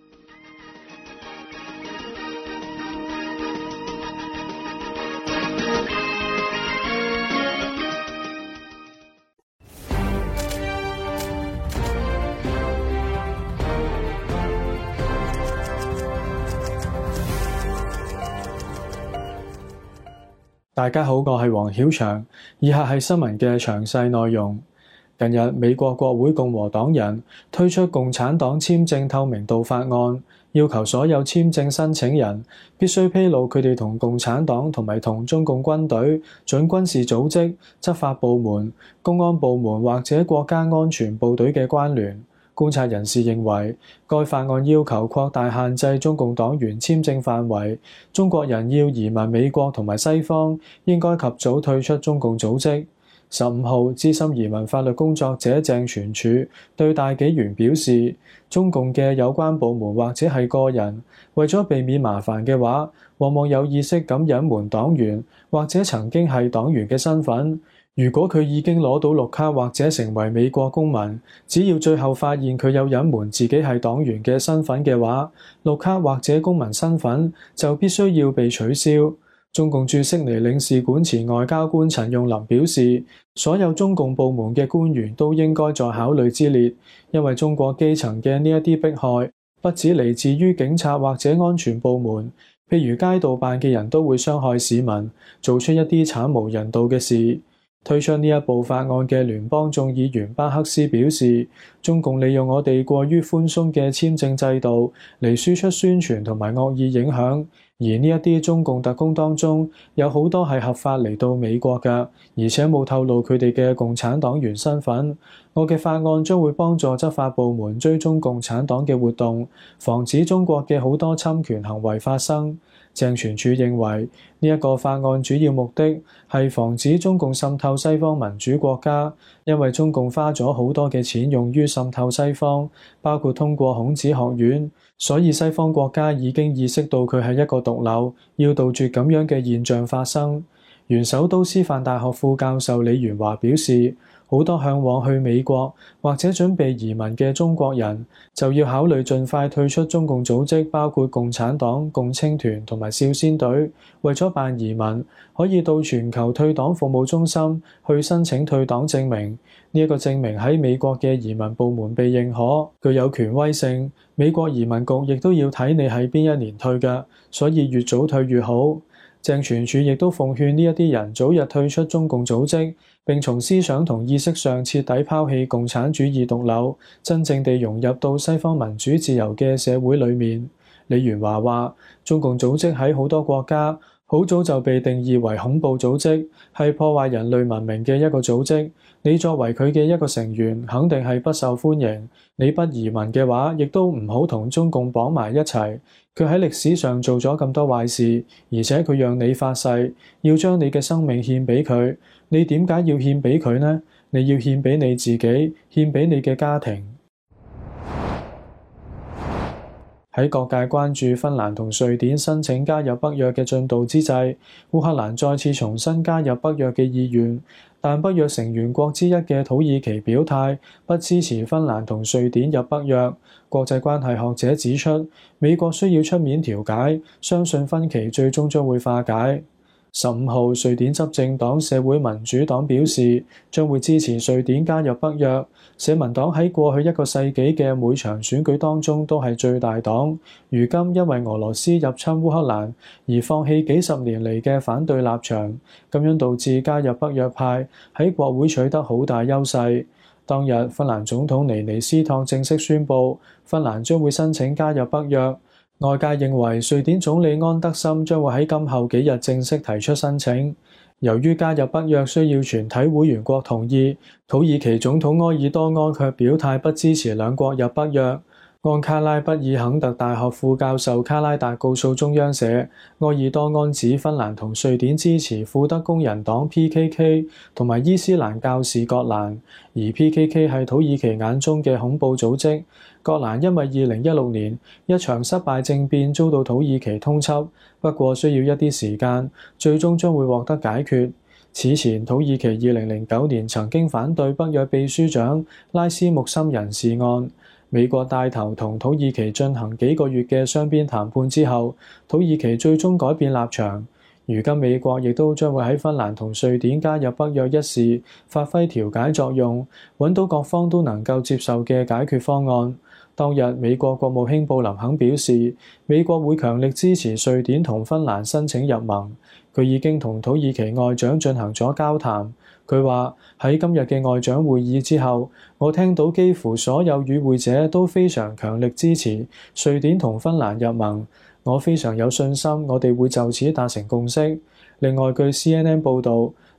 大家好，我係黃曉翔，以下係新聞嘅詳細內容。近日，美國國會共和黨人推出共產黨簽證透明度法案，要求所有簽證申請人必須披露佢哋同共產黨同埋同中共軍隊、準軍事組織、執法部門、公安部門或者國家安全部隊嘅關聯。觀察人士認為，該法案要求擴大限制中共黨員簽證範圍，中國人要移民美國同埋西方，應該及早退出中共組織。 15號，資深移民法律工作者鄭傳柱對大紀元表示，中共嘅有關部門或者係個人，為咗避免麻煩嘅話，往往有意識咁隱瞞黨員或者曾經係黨員嘅身份。如果佢已經攞到綠卡或者成為美國公民，只要最後發現佢有隱瞞自己係黨員嘅身份嘅話，綠卡或者公民身份就必須要被取消。中共駐悉尼領事館前外交官陳用林表示，所有中共部門嘅官員都應該在考慮之列，因為中國基層嘅呢一啲迫害，不只嚟自於警察或者安全部門，譬如街道辦嘅人都會傷害市民，做出一啲慘無人道嘅事。推出呢一部法案嘅聯邦眾議員巴克斯表示，中共利用我哋過於寬鬆嘅簽證制度嚟輸出宣傳同埋惡意影響，而呢一啲中共特工當中有好多係合法嚟到美國嘅，而且冇透露佢哋嘅共產黨員身份。我嘅法案將會幫助執法部門追蹤共產黨嘅活動，防止中國嘅好多侵權行為發生。鄭傳柱認為呢一個法案主要目的係防止中共滲透西方民主國家，因為中共花咗好多嘅錢用於滲透西方，包括通過孔子學院，所以西方國家已經意識到佢係一個毒瘤，要杜絕咁樣嘅現象發生。原首都師範大學副教授李元華表示，好多向往去美國或者準備移民嘅中國人，就要考慮盡快退出中共組織，包括共產黨、共青團同埋少先隊。為咗辦移民，可以到全球退黨服務中心去申請退黨證明。呢一個證明喺美國嘅移民部門被認可，具有權威性。美國移民局亦都要睇你喺邊一年退嘅，所以越早退越好。鄭傳柱亦都奉勸呢一啲人早日退出中共組織，並從思想同意識上徹底拋棄共產主義毒瘤，真正地融入到西方民主自由嘅社會裡面。李元華話，中共組織喺好多國家好早就被定義為恐怖組織，係破壞人類文明嘅一個組織。你作為佢嘅一個成員，肯定係不受歡迎。你不移民嘅話，亦都唔好同中共綁埋一齊。佢喺歷史上做咗咁多壞事，而且佢讓你發誓要將你嘅生命獻俾佢。你點解要獻俾佢呢？你要獻俾你自己，獻俾你嘅家庭。喺各界關注芬蘭同瑞典申請加入北約嘅進度之際，烏克蘭再次重新加入北約嘅意願，但北約成員國之一嘅土耳其表態不支持芬蘭同瑞典入北約。國際關係學者指出，美國需要出面調解，相信分歧最終將會化解。15號，瑞典執政黨社會民主黨表示將會支持瑞典加入北約。社民黨喺過去一個世紀嘅每場選舉當中都係最大黨，如今因為俄羅斯入侵烏克蘭而放棄幾十年嚟嘅反對立場，咁樣導致加入北約派喺國會取得好大優勢。當日，芬蘭總統尼尼斯托正式宣布芬蘭將會申請加入北約。外界認為瑞典總理安德森將會喺今後幾日正式提出申請。由於加入北約需要全體會員國同意，土耳其總統埃爾多安卻表態不支持兩國入北約。安卡拉畢爾肯特大學副教授卡拉達告訴中央社，埃爾多安指芬蘭同瑞典支持庫德工人黨 PKK 同埋伊斯蘭教士葛蘭，而 PKK 係土耳其眼中嘅恐怖組織。葛蘭因為2016年一場失敗政變遭到土耳其通緝，不過需要一啲時間，最終將會獲得解決。此前，土耳其2009年曾經反對北約秘書長拉斯穆森人事案。美國帶頭同土耳其進行幾個月嘅雙邊談判之後，土耳其最終改變立場。如今美國亦都將會喺芬蘭同瑞典加入北約一事發揮調解作用，揾到各方都能夠接受嘅解決方案。當日，美國國務卿布林肯表示，美國會強力支持瑞典同芬蘭申請入盟。佢已經同土耳其外長進行咗交談。佢話喺今日嘅外長會議之後，我聽到幾乎所有與會者都非常強力支持瑞典同芬蘭入盟。我非常有信心，我哋會就此達成共識。另外，據 CNN 報導，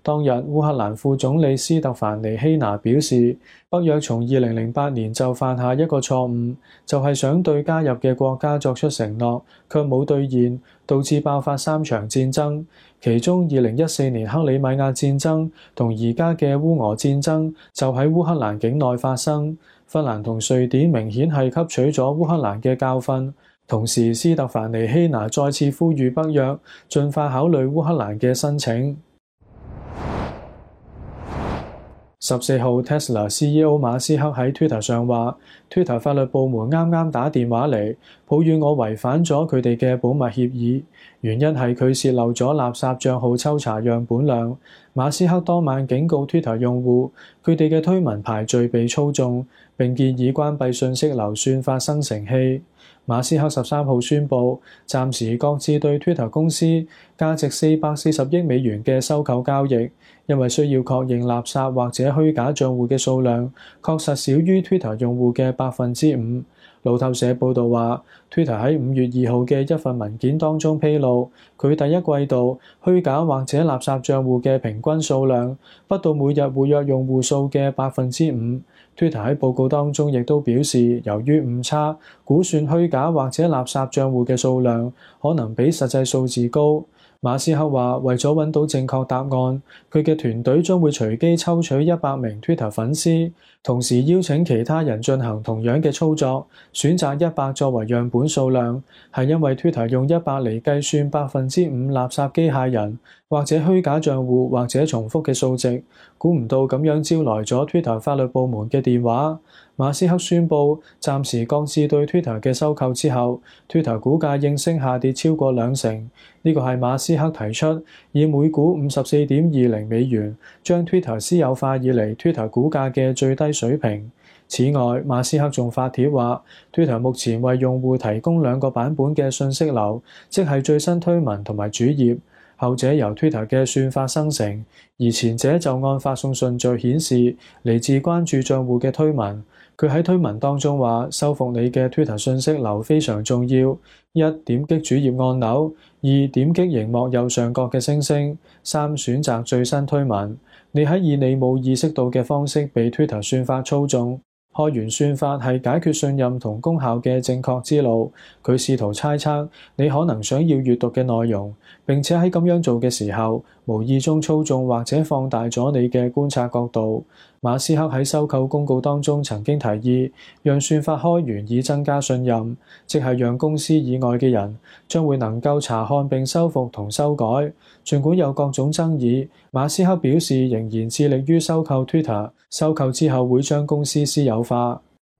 當日烏克蘭副總理斯特凡尼希拿表示，北約從2008年就犯下一個錯誤，就係想對加入嘅國家作出承諾，卻冇兌現，導致爆發3場戰爭。其中2014年克里米亞戰爭同而家嘅烏俄戰爭就喺烏克蘭境內發生。芬蘭同瑞典明顯係吸取咗烏克蘭嘅教訓。同時，斯特凡尼希拿再次呼籲北約盡快考慮烏克蘭嘅申請。14號 Tesla CEO 馬斯克喺 Twitter 上話 ，Twitter 法律部門啱啱打電話嚟，抱怨我違反咗佢哋嘅保密協議，原因係佢洩漏咗垃圾帳號抽查樣本量。馬斯克當晚警告 Twitter 用戶，佢哋嘅推文排序被操縱，並建議關閉信息流算法生成器。馬斯克13號宣布暫時擱置對 Twitter 公司價值440億美元嘅收購交易，因為需要確認垃圾或者虛假帳戶嘅數量確實少於 Twitter 用戶嘅5%。路透社報導話 ，Twitter 喺5月2號嘅一份文件當中披露，佢第一季度虛假或者垃圾帳戶嘅平均數量不到每日活躍用戶數嘅5%。Twitter 喺報告當中亦都表示，由於誤差估算虛假或者垃圾帳戶嘅數量可能比實際數字高。馬斯克話，為咗揾到正確答案，佢嘅團隊將會隨機抽取100名 Twitter 粉絲，同時邀請其他人進行同樣嘅操作，選擇100作為樣本數量，係因為 Twitter 用100嚟計算5%垃圾機械人或者虛假帳戶或者重複嘅數值，估唔到咁樣招來咗 Twitter 法律部門嘅電話。馬斯克宣布暫時擱置對 Twitter 嘅收購之後 ，Twitter 股價應聲下跌超過20%。呢個係馬斯克提出以每股54.20美元將 Twitter 私有化以嚟 Twitter 股價嘅最低水平。此外，馬斯克仲發帖話 ，Twitter 目前為用戶提供2個版本嘅信息流，即係最新推文同埋主頁。後者由 Twitter 嘅算法生成，而前者就按發送順序顯示嚟自關注帳戶嘅推文。佢喺推文當中話：修復你嘅 Twitter 信息流非常重要。1. 點擊主頁按鈕； 2. 點擊螢幕右上角嘅星星； 3. 選擇最新推文。你喺以你冇意識到嘅方式被 Twitter 算法操縱。開源算法係解決信任同功效嘅正確之路。佢試圖猜測你可能想要閱讀嘅內容，並且喺咁樣做嘅時候，無意中操縱或者放大咗你嘅觀察角度。馬斯克喺收購公告當中曾經提議，讓算法開源以增加信任，即係讓公司以外嘅人將會能夠查看並修復同修改。儘管有各種爭議，馬斯克表示仍然致力於收購 Twitter， 收購之後會將公司私有化。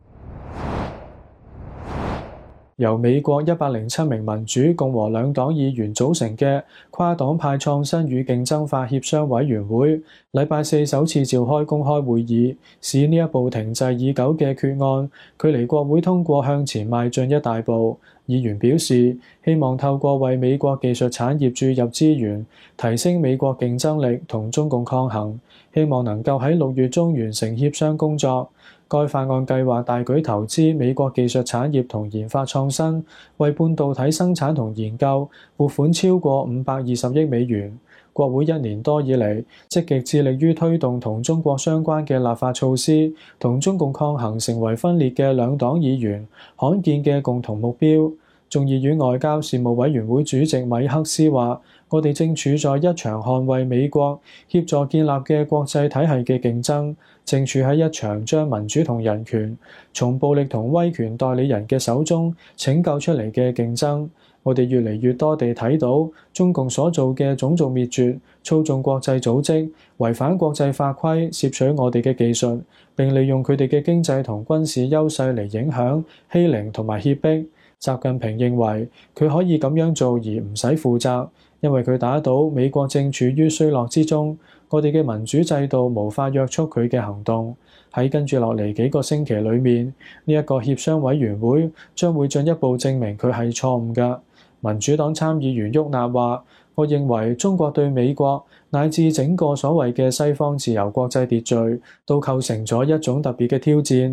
由美國107名民主、共和兩黨議員組成嘅跨黨派創新與競爭法協商委員會，禮拜四首次召開公開會議，使呢一部停滯已久嘅決案距離國會通過向前邁進一大步。議員表示，希望透過為美國技術產業注入資源，提升美國競爭力同中共抗衡，希望能夠喺6月中完成協商工作。該法案計劃大舉投資美國技術產業同研發創新，為半導體生產同研究撥款超過520億美元。國會1年多以嚟，積極致力於推動同中國相關嘅立法措施，同中共抗衡成為分裂嘅兩黨議員罕見嘅共同目標。眾議院外交事務委員會主席米克斯話：我哋正處在一場捍衛美國協助建立嘅國際體系嘅競爭，正處喺一場將民主同人權從暴力同威權代理人嘅手中拯救出嚟嘅競爭。我哋越嚟越多地睇到中共所做嘅種族滅絕、操縱國際組織、違反國際法規、竊取我哋嘅技術，並利用佢哋嘅經濟同軍事優勢嚟影響、欺凌同埋脅迫。習近平認為佢可以咁樣做而唔使負責，因為佢打倒美國正處於衰落之中，我哋嘅民主制度無法約束佢嘅行動。喺跟住落嚟幾個星期裏面，呢一個協商委員會將會進一步證明佢係錯誤㗎。民主黨參議員沃納話：我認為中國對美國乃至整個所謂嘅西方自由國際秩序都構成咗一種特別嘅挑戰。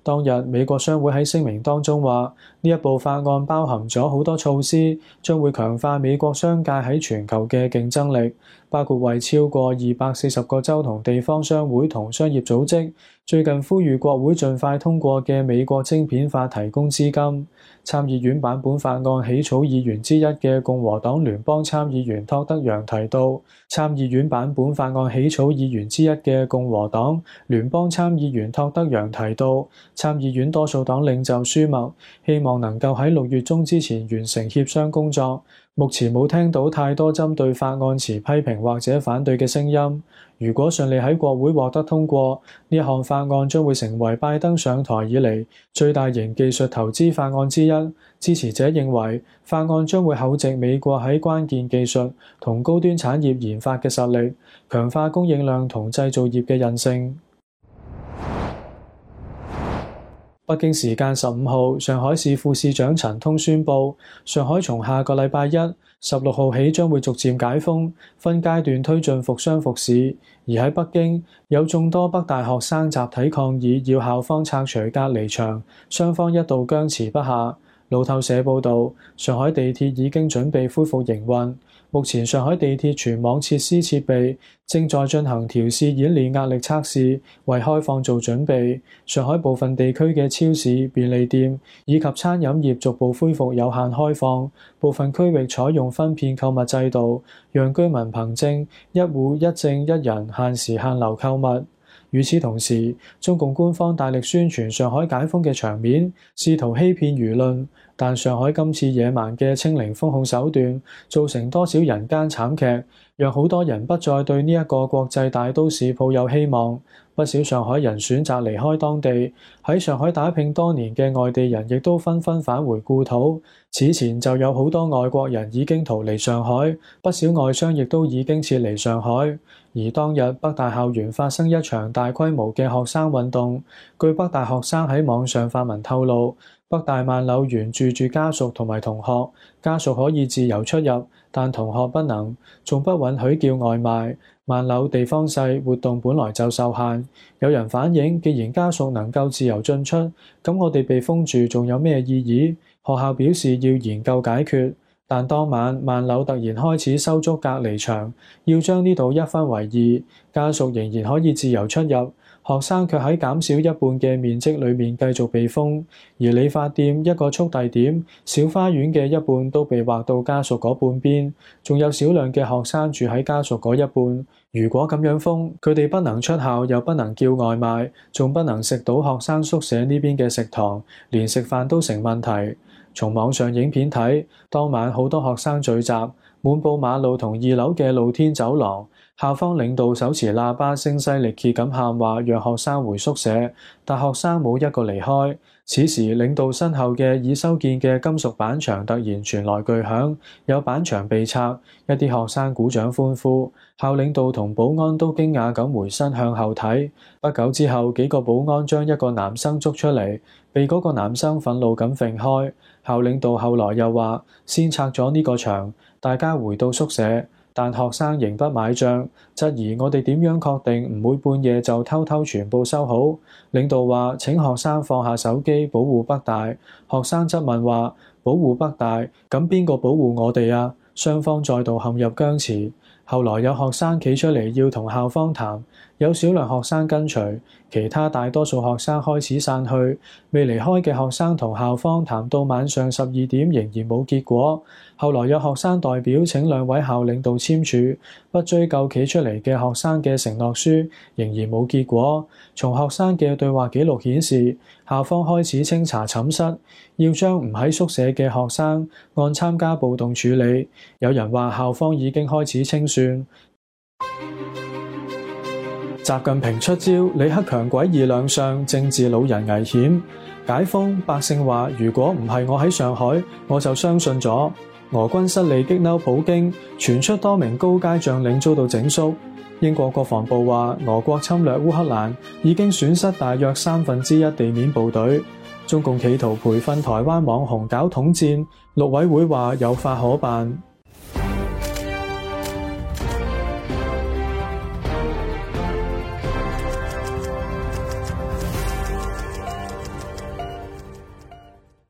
當日美國商會喺聲明當中話，呢一部法案包含咗好多措施，將會強化美國商界喺全球嘅競爭力，包括為超過240個州同地方商會同商業組織最近呼籲國會盡快通過嘅美國晶片法提供資金。參議院版本法案起草議員之一嘅共和黨聯邦參議員托德楊提到，參議院版本法案起草議員之一嘅共和黨聯邦參議員托德楊提到，參議院多數黨領袖舒默希望能夠喺6月中之前完成協商工作。目前冇聽到太多針對法案持批評或者反對嘅聲音。如果順利喺國會獲得通過，呢項法案將會成為拜登上台以嚟最大型技術投資法案之一。支持者認為法案將會厚植美國喺關鍵技術同高端產業研發嘅實力，強化供應量同製造業嘅韌性。北京時間15號，上海市副市長陳通宣布，上海從下個禮拜1 16號起將會逐漸解封，分階段推進復商復市。而喺北京，有眾多北大學生集體抗議，要校方拆除隔離牆，雙方一度僵持不下。路透社報導，上海地鐵已經準備恢復營運。目前上海地鐵全網設施設備正在進行調試演練壓力測試，為開放做準備。上海部分地區嘅超市、便利店以及餐飲業逐步恢復有限開放，部分區域採用分片購物制度，讓居民憑證一戶一證一人限時限流購物。與此同時，中共官方大力宣傳上海解封嘅場面，試圖欺騙輿論。但上海今次野蠻嘅清零封控手段，造成多少人間慘劇，讓好多人不再對呢一個國際大都市抱有希望。不少上海人選擇離開當地，喺上海打拼多年嘅外地人亦都紛紛返回故土。此前就有好多外國人已經逃離上海，不少外商亦都已經撤離上海。而當日北大校園發生一場大規模嘅學生運動，據北大學生喺網上發文透露，北大萬柳園住家屬同埋同學，家屬可以自由出入，但同學不能，仲不允許叫外賣。萬柳地方細，活動本來就受限。有人反映，既然家屬能夠自由進出，咁我哋被封住仲有咩意義？學校表示要研究解決。但當晚萬柳突然開始收足隔離牆，要將呢度一分為二，家屬仍然可以自由出入，學生卻喺減少一半嘅面積裏面繼續被封。而理髮店、一個速遞點、小花園嘅一半都被劃到家屬嗰半邊，仲有少量嘅學生住喺家屬嗰一半。如果咁樣封，佢哋不能出校，又不能叫外賣，仲不能食到學生宿舍呢邊嘅食堂，連食飯都成問題。從網上影片睇，當晚好多學生聚集，滿布馬路同2樓嘅露天走廊。校方領導手持喇叭聲嘶力竭咁喊話，讓學生回宿舍，但學生冇一個離開。此時，領導身後嘅已修建嘅金屬板牆突然傳來巨響，有板牆被拆，一啲學生鼓掌歡呼。校領導同保安都驚訝咁回身向後睇。不久之後，幾個保安將一個男生捉出嚟，被嗰個男生憤怒咁揈開。校領導後來又話，先拆咗呢個牆，大家回到宿舍。但學生仍不買帳，質疑我哋點樣確定唔會半夜就偷偷全部收好。領導話請學生放下手機，保護北大。學生質問話保護北大，咁邊個保護我哋啊？雙方再度陷入僵持。後來有學生企出嚟要同校方談，有少量學生跟隨，其他大多數學生開始散去。未離開嘅學生同校方談到晚上12點仍然冇結果。後來有學生代表請2位校領導簽署不追究企出嚟嘅學生嘅承諾書，仍然冇結果。從學生嘅對話記錄顯示，校方開始清查寢室，要將唔喺宿舍嘅學生按參加暴動處理。有人話校方已經開始清算。習近平出招，李克強詭異亮相，政治老人危險。解封，百姓話如果唔係我喺上海，我就相信咗。俄軍失利激嬲普京，傳出多名高階將領遭到整肅。英國國防部話，俄國侵略烏克蘭已經損失大約1/3地面部隊。中共企圖培訓台灣網紅搞統戰，陸委會話有法可辦。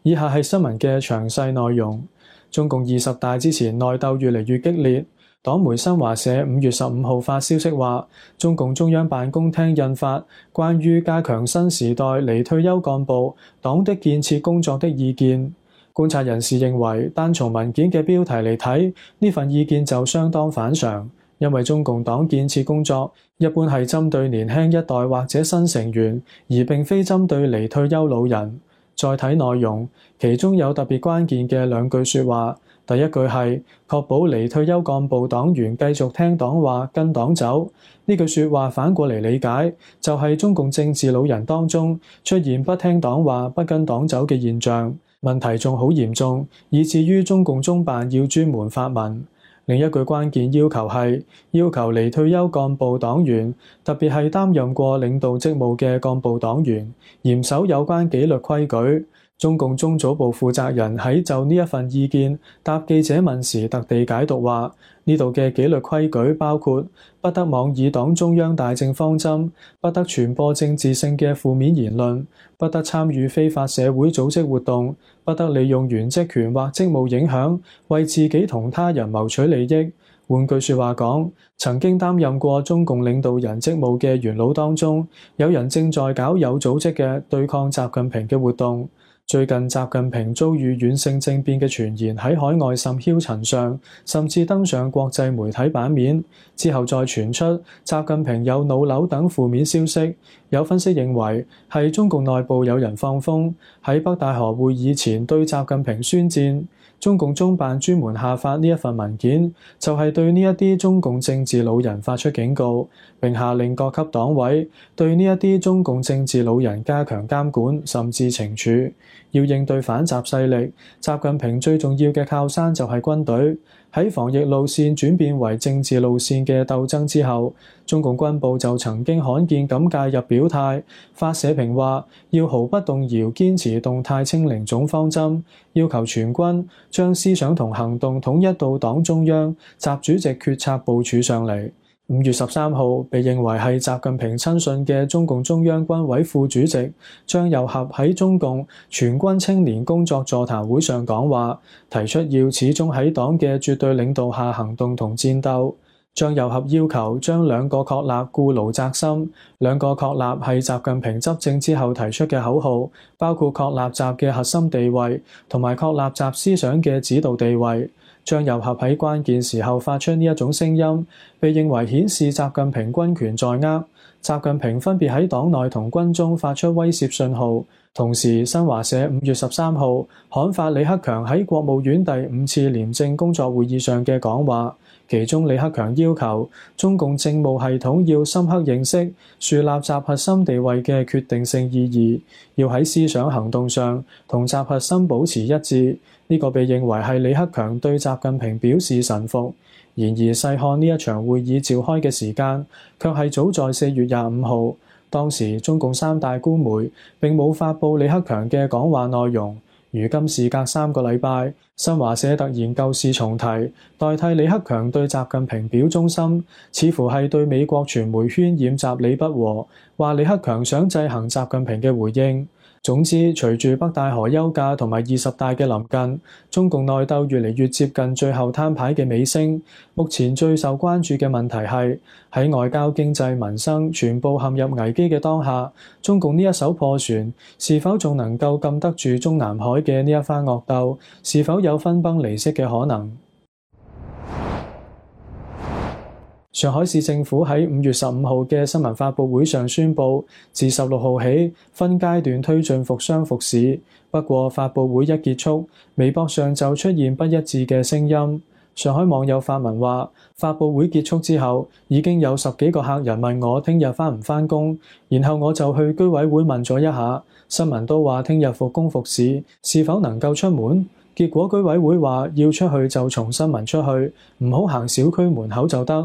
以下係新聞嘅詳細內容。中共20大之前內鬥越嚟越激烈。黨媒新華社5月15號發消息話，中共中央辦公廳印發關於加強新時代離退休幹部黨的建設工作的意見。觀察人士認為，單從文件嘅標題嚟睇，呢份意見就相當反常，因為中共黨建設工作一般係針對年輕一代或者新成員，而並非針對離退休老人。再睇內容，其中有特別關鍵嘅兩句說話。第一句係確保離退休幹部黨員繼續聽黨話跟黨走。呢句說話反過嚟理解，就係中共政治老人當中出現不聽黨話不跟黨走嘅現象。問題仲好嚴重，以至於中共中辦要專門發文。另一句關鍵要求係要求離退休幹部黨員，特別係擔任過領導職務嘅幹部黨員，嚴守有關紀律規矩。中共中組部負責人喺就呢一份意見答記者問時特地解讀話，呢度嘅紀律規矩包括不得妄議黨中央大政方針，不得傳播政治性嘅負面言論，不得參與非法社會組織活動，不得利用原職權或職務影響為自己同他人謀取利益。換句說話講，曾經擔任過中共領導人職務嘅元老當中，有人正在搞有組織嘅對抗習近平嘅活動。最近習近平遭遇軟性政變嘅傳言喺海外甚囂塵上，甚至登上國際媒體版面。之後再傳出習近平有腦瘤等負面消息，有分析認為係中共內部有人放風，喺北戴河會議前對習近平宣戰。中共中辦專門下發呢一份文件，就係對呢一啲中共政治老人發出警告，並下令各級黨委對呢一啲中共政治老人加強監管，甚至懲處。要應對反習勢力，習近平最重要嘅靠山就係軍隊。喺防疫路線轉變為政治路線嘅鬥爭之後，中共軍部就曾經罕見咁介入表態，發社評話要毫不動搖堅持動態清零總方針，要求全軍將思想同行動統一到黨中央、習主席決策部署上嚟。5月13號，被認為係習近平親信嘅中共中央軍委副主席張又俠喺中共全軍青年工作座談會上講話，提出要始終喺黨嘅絕對領導下行動同戰鬥。張又俠要求將兩個確立固牢扎深，兩個確立係習近平執政之後提出嘅口號，包括確立習嘅核心地位，同埋確立習思想嘅指導地位。張又俠喺關鍵時候發出呢一種聲音，被認為顯示習近平軍權在握。習近平分別喺黨內同軍中發出威懾信號。同時，新華社5月13號刊發李克強喺國務院第5次廉政工作會議上嘅講話，其中李克強要求中共政務系統要深刻認識樹立習核心地位嘅決定性意義，要喺思想行動上同習核心保持一致。呢個被認為係李克強對習近平表示臣服。然而細看呢一場會議召開嘅時間，卻係早在4月25號。當時中共3大官媒並冇發布李克強嘅講話內容。如今事隔3個禮拜，新華社突然舊事重提，代替李克強對習近平表忠心，似乎係對美國傳媒渲染習李不和，話李克強想制衡習近平嘅回應。總之，隨住北戴河休假同埋20大嘅臨近，中共內鬥越嚟越接近最後攤牌嘅尾聲。目前最受關注嘅問題係喺外交、經濟、民生全部陷入危機嘅當下，中共呢一艘破船是否仲能夠禁得住中南海嘅呢一番惡鬥？是否有分崩離析嘅可能？上海市政府喺5月15號嘅新聞發佈會上宣布，自16號起分階段推進復商復市。不過發佈會一結束，微博上就出現不一致嘅聲音。上海網友發文話，發佈會結束之後，已經有10幾個客人問我聽日返唔返工，然後我就去居委會問咗一下，新聞都話聽日復工復市，是否能夠出門？結果居委會話要出去就從新聞出去，唔好行小區門口就得。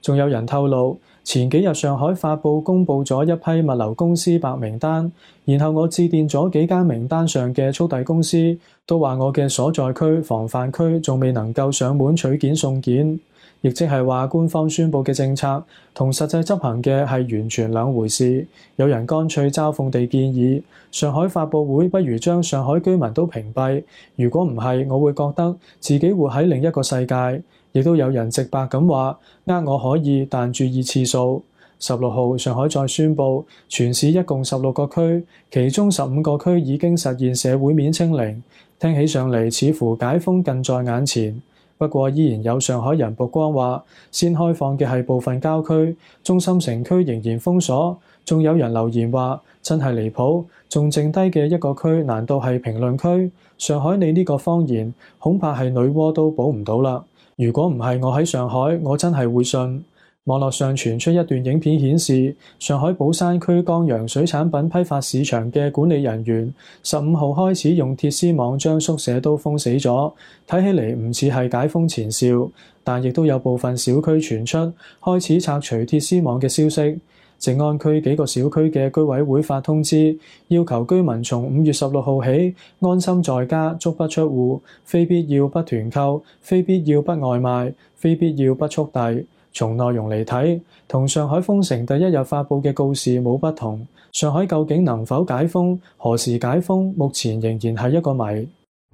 仲有人透露，前幾日上海發布公佈咗一批物流公司白名單，然後我致電咗幾間名單上嘅速遞公司，都話我嘅所在區防範區仲未能夠上門取件送件，亦即係話官方宣佈嘅政策同實際執行嘅係完全兩回事。有人乾脆嘲諷地建議，上海發佈會不如將上海居民都屏蔽，如果唔係，我會覺得自己活喺另一個世界。亦都有人直白咁話，我可以，但注意次數。16號上海再宣佈，全市一共16個區，其中15個區已經實現社會面清零。聽起上嚟似乎解封近在眼前，不過依然有上海人曝光話，先開放嘅係部分郊區，中心城區仍然封鎖。仲有人留言話，真係離譜，仲剩低嘅一個區難道係評論區？上海你呢個謊言，恐怕係女媧都補唔到啦。如果唔係我喺上海，我真係會信。網絡上傳出一段影片顯示，上海寶山區江陽水產品批發市場嘅管理人員15號開始用鐵絲網將宿舍都封死咗，睇起嚟唔似係解封前兆，但亦都有部分小區傳出開始拆除鐵絲網嘅消息。靜安區幾個小區嘅居委會發通知，要求居民從5月16號起安心在家，足不出戶，非必要不團購，非必要不外賣，非必要不速遞。從內容嚟睇，同上海封城第一日發布嘅告示冇不同。上海究竟能否解封，何時解封，目前仍然係一個謎。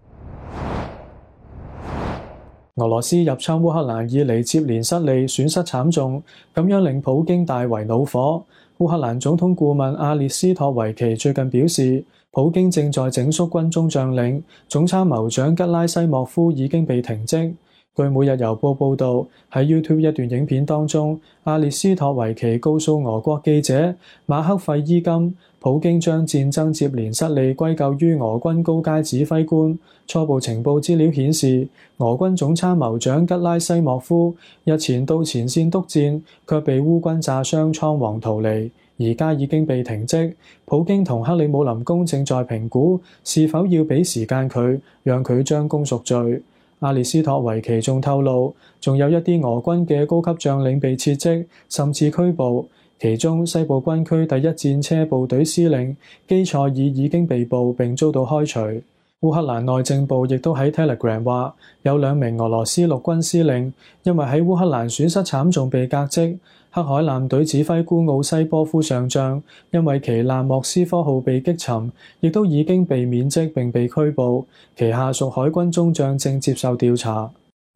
俄羅斯入侵烏克蘭以嚟接連失利，損失慘重，咁樣令普京大為惱火。烏克蘭總統顧問阿列斯托維奇最近表示，普京正在整肅軍中將領，總參謀長吉拉西莫夫已經被停職。據每日郵報報導，喺 YouTube 一段影片當中，阿列斯托維奇告訴俄國記者馬克費伊金，普京將戰爭接連失利歸咎於俄軍高階指揮官。初步情報資料顯示，俄軍總參謀長吉拉西莫夫日前到前線督戰，卻被烏軍炸傷倉皇逃離，而家已經被停職。普京同克里姆林宮正在評估是否要俾時間佢，讓佢將功贖罪。阿列斯托維奇仲透露，仲有一啲俄軍嘅高級將領被撤職，甚至拘捕。其中西部軍區第一戰車部隊司令基塞爾已經被捕並遭到開除。烏克蘭內政部亦都喺 Telegram 話，有2名俄羅斯陸軍司令因為喺烏克蘭損失慘重被革職。黑海艦隊指揮官奧西波夫上將因為旗艦莫斯科號被擊沉，亦都已經被免職並被拘捕。其下屬海軍中將正接受調查。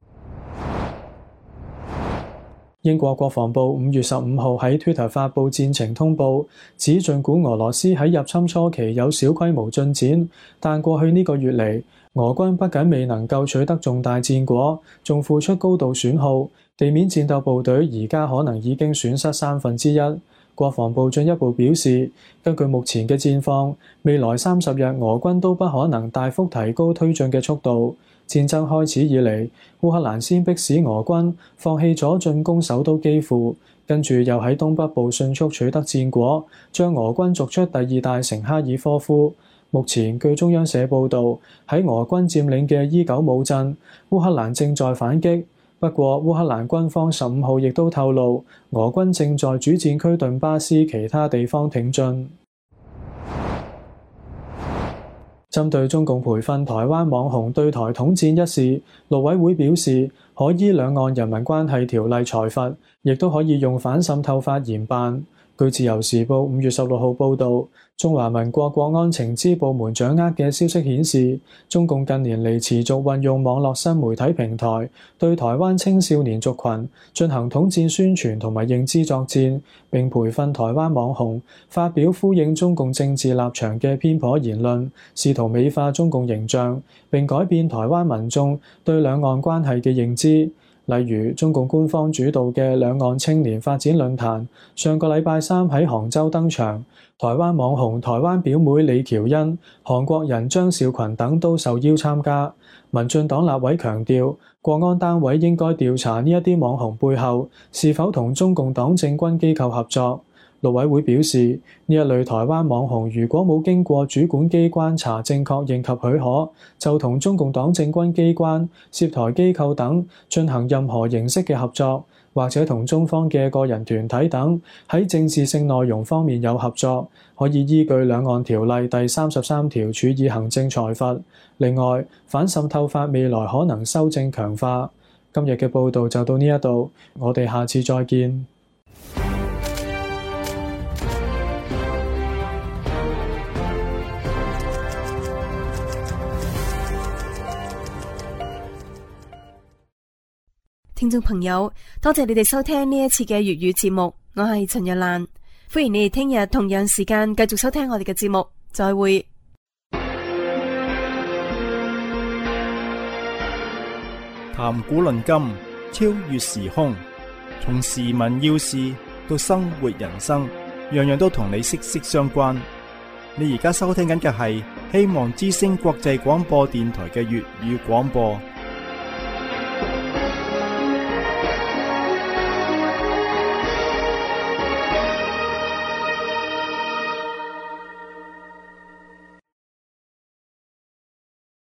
英國國防部5月15號喺 Twitter 發布戰情通報，指儘管俄羅斯喺入侵初期有小規模進展，但過去呢個月嚟，俄軍不僅未能夠取得重大戰果，仲付出高度損耗。地面戰鬥部隊而家可能已經損失1/3。國防部進一步表示，根據目前嘅戰況，未來30日俄軍都不可能大幅提高推進嘅速度。戰爭開始以嚟，烏克蘭先迫使俄軍放棄咗進攻首都基輔，跟住又喺東北部迅速取得戰果，將俄軍逐出第2大城哈爾科夫。目前據中央社報導，喺俄軍佔領嘅伊久姆鎮，烏克蘭正在反擊。不過，烏克蘭軍方15號亦都透露，俄軍正在主戰區頓巴斯其他地方挺進。針對中共培訓台灣網紅對台統戰一事，陸委會表示可依兩岸人民關係條例裁罰，亦都可以用反滲透法嚴辦。據自由時報5月16號報導，中華民國國安情資部門掌握嘅消息顯示，中共近年嚟持續運用網絡新媒體平台，對台灣青少年族群進行統戰宣傳同埋認知作戰，並培訓台灣網紅發表呼應中共政治立場嘅偏頗言論，試圖美化中共形象，並改變台灣民眾對兩岸關係嘅認知。例如，中共官方主導嘅兩岸青年發展論壇，上個禮拜3喺杭州登場，台灣網紅台灣表妹李喬恩、韓國人張少群等都受邀參加。民進黨立委強調，國安單位應該調查呢一啲網紅背後是否同中共黨政軍機構合作。陸委會表示，呢一類台灣網紅如果冇經過主管機關查證確認及許可，就同中共黨政軍機關、涉台機構等進行任何形式嘅合作， 或者同中方嘅個人團體等喺政治性內容方面有合作，可以依據兩岸條例第33條處以行政裁罰。另外，反滲透法未來可能修正強化。今日嘅報導就到呢一度，我哋下次再見。 聽眾朋友，多謝你哋收聽呢一次嘅粵語節目，我係陳若蘭，歡迎你哋聽日同樣時間繼續收聽我哋嘅節目，再會。 談古論今，超越時空，從時聞要事到生活人生，樣樣都同你息息相關。你而家收聽緊嘅係希望之聲國際廣播電台嘅粵語廣播。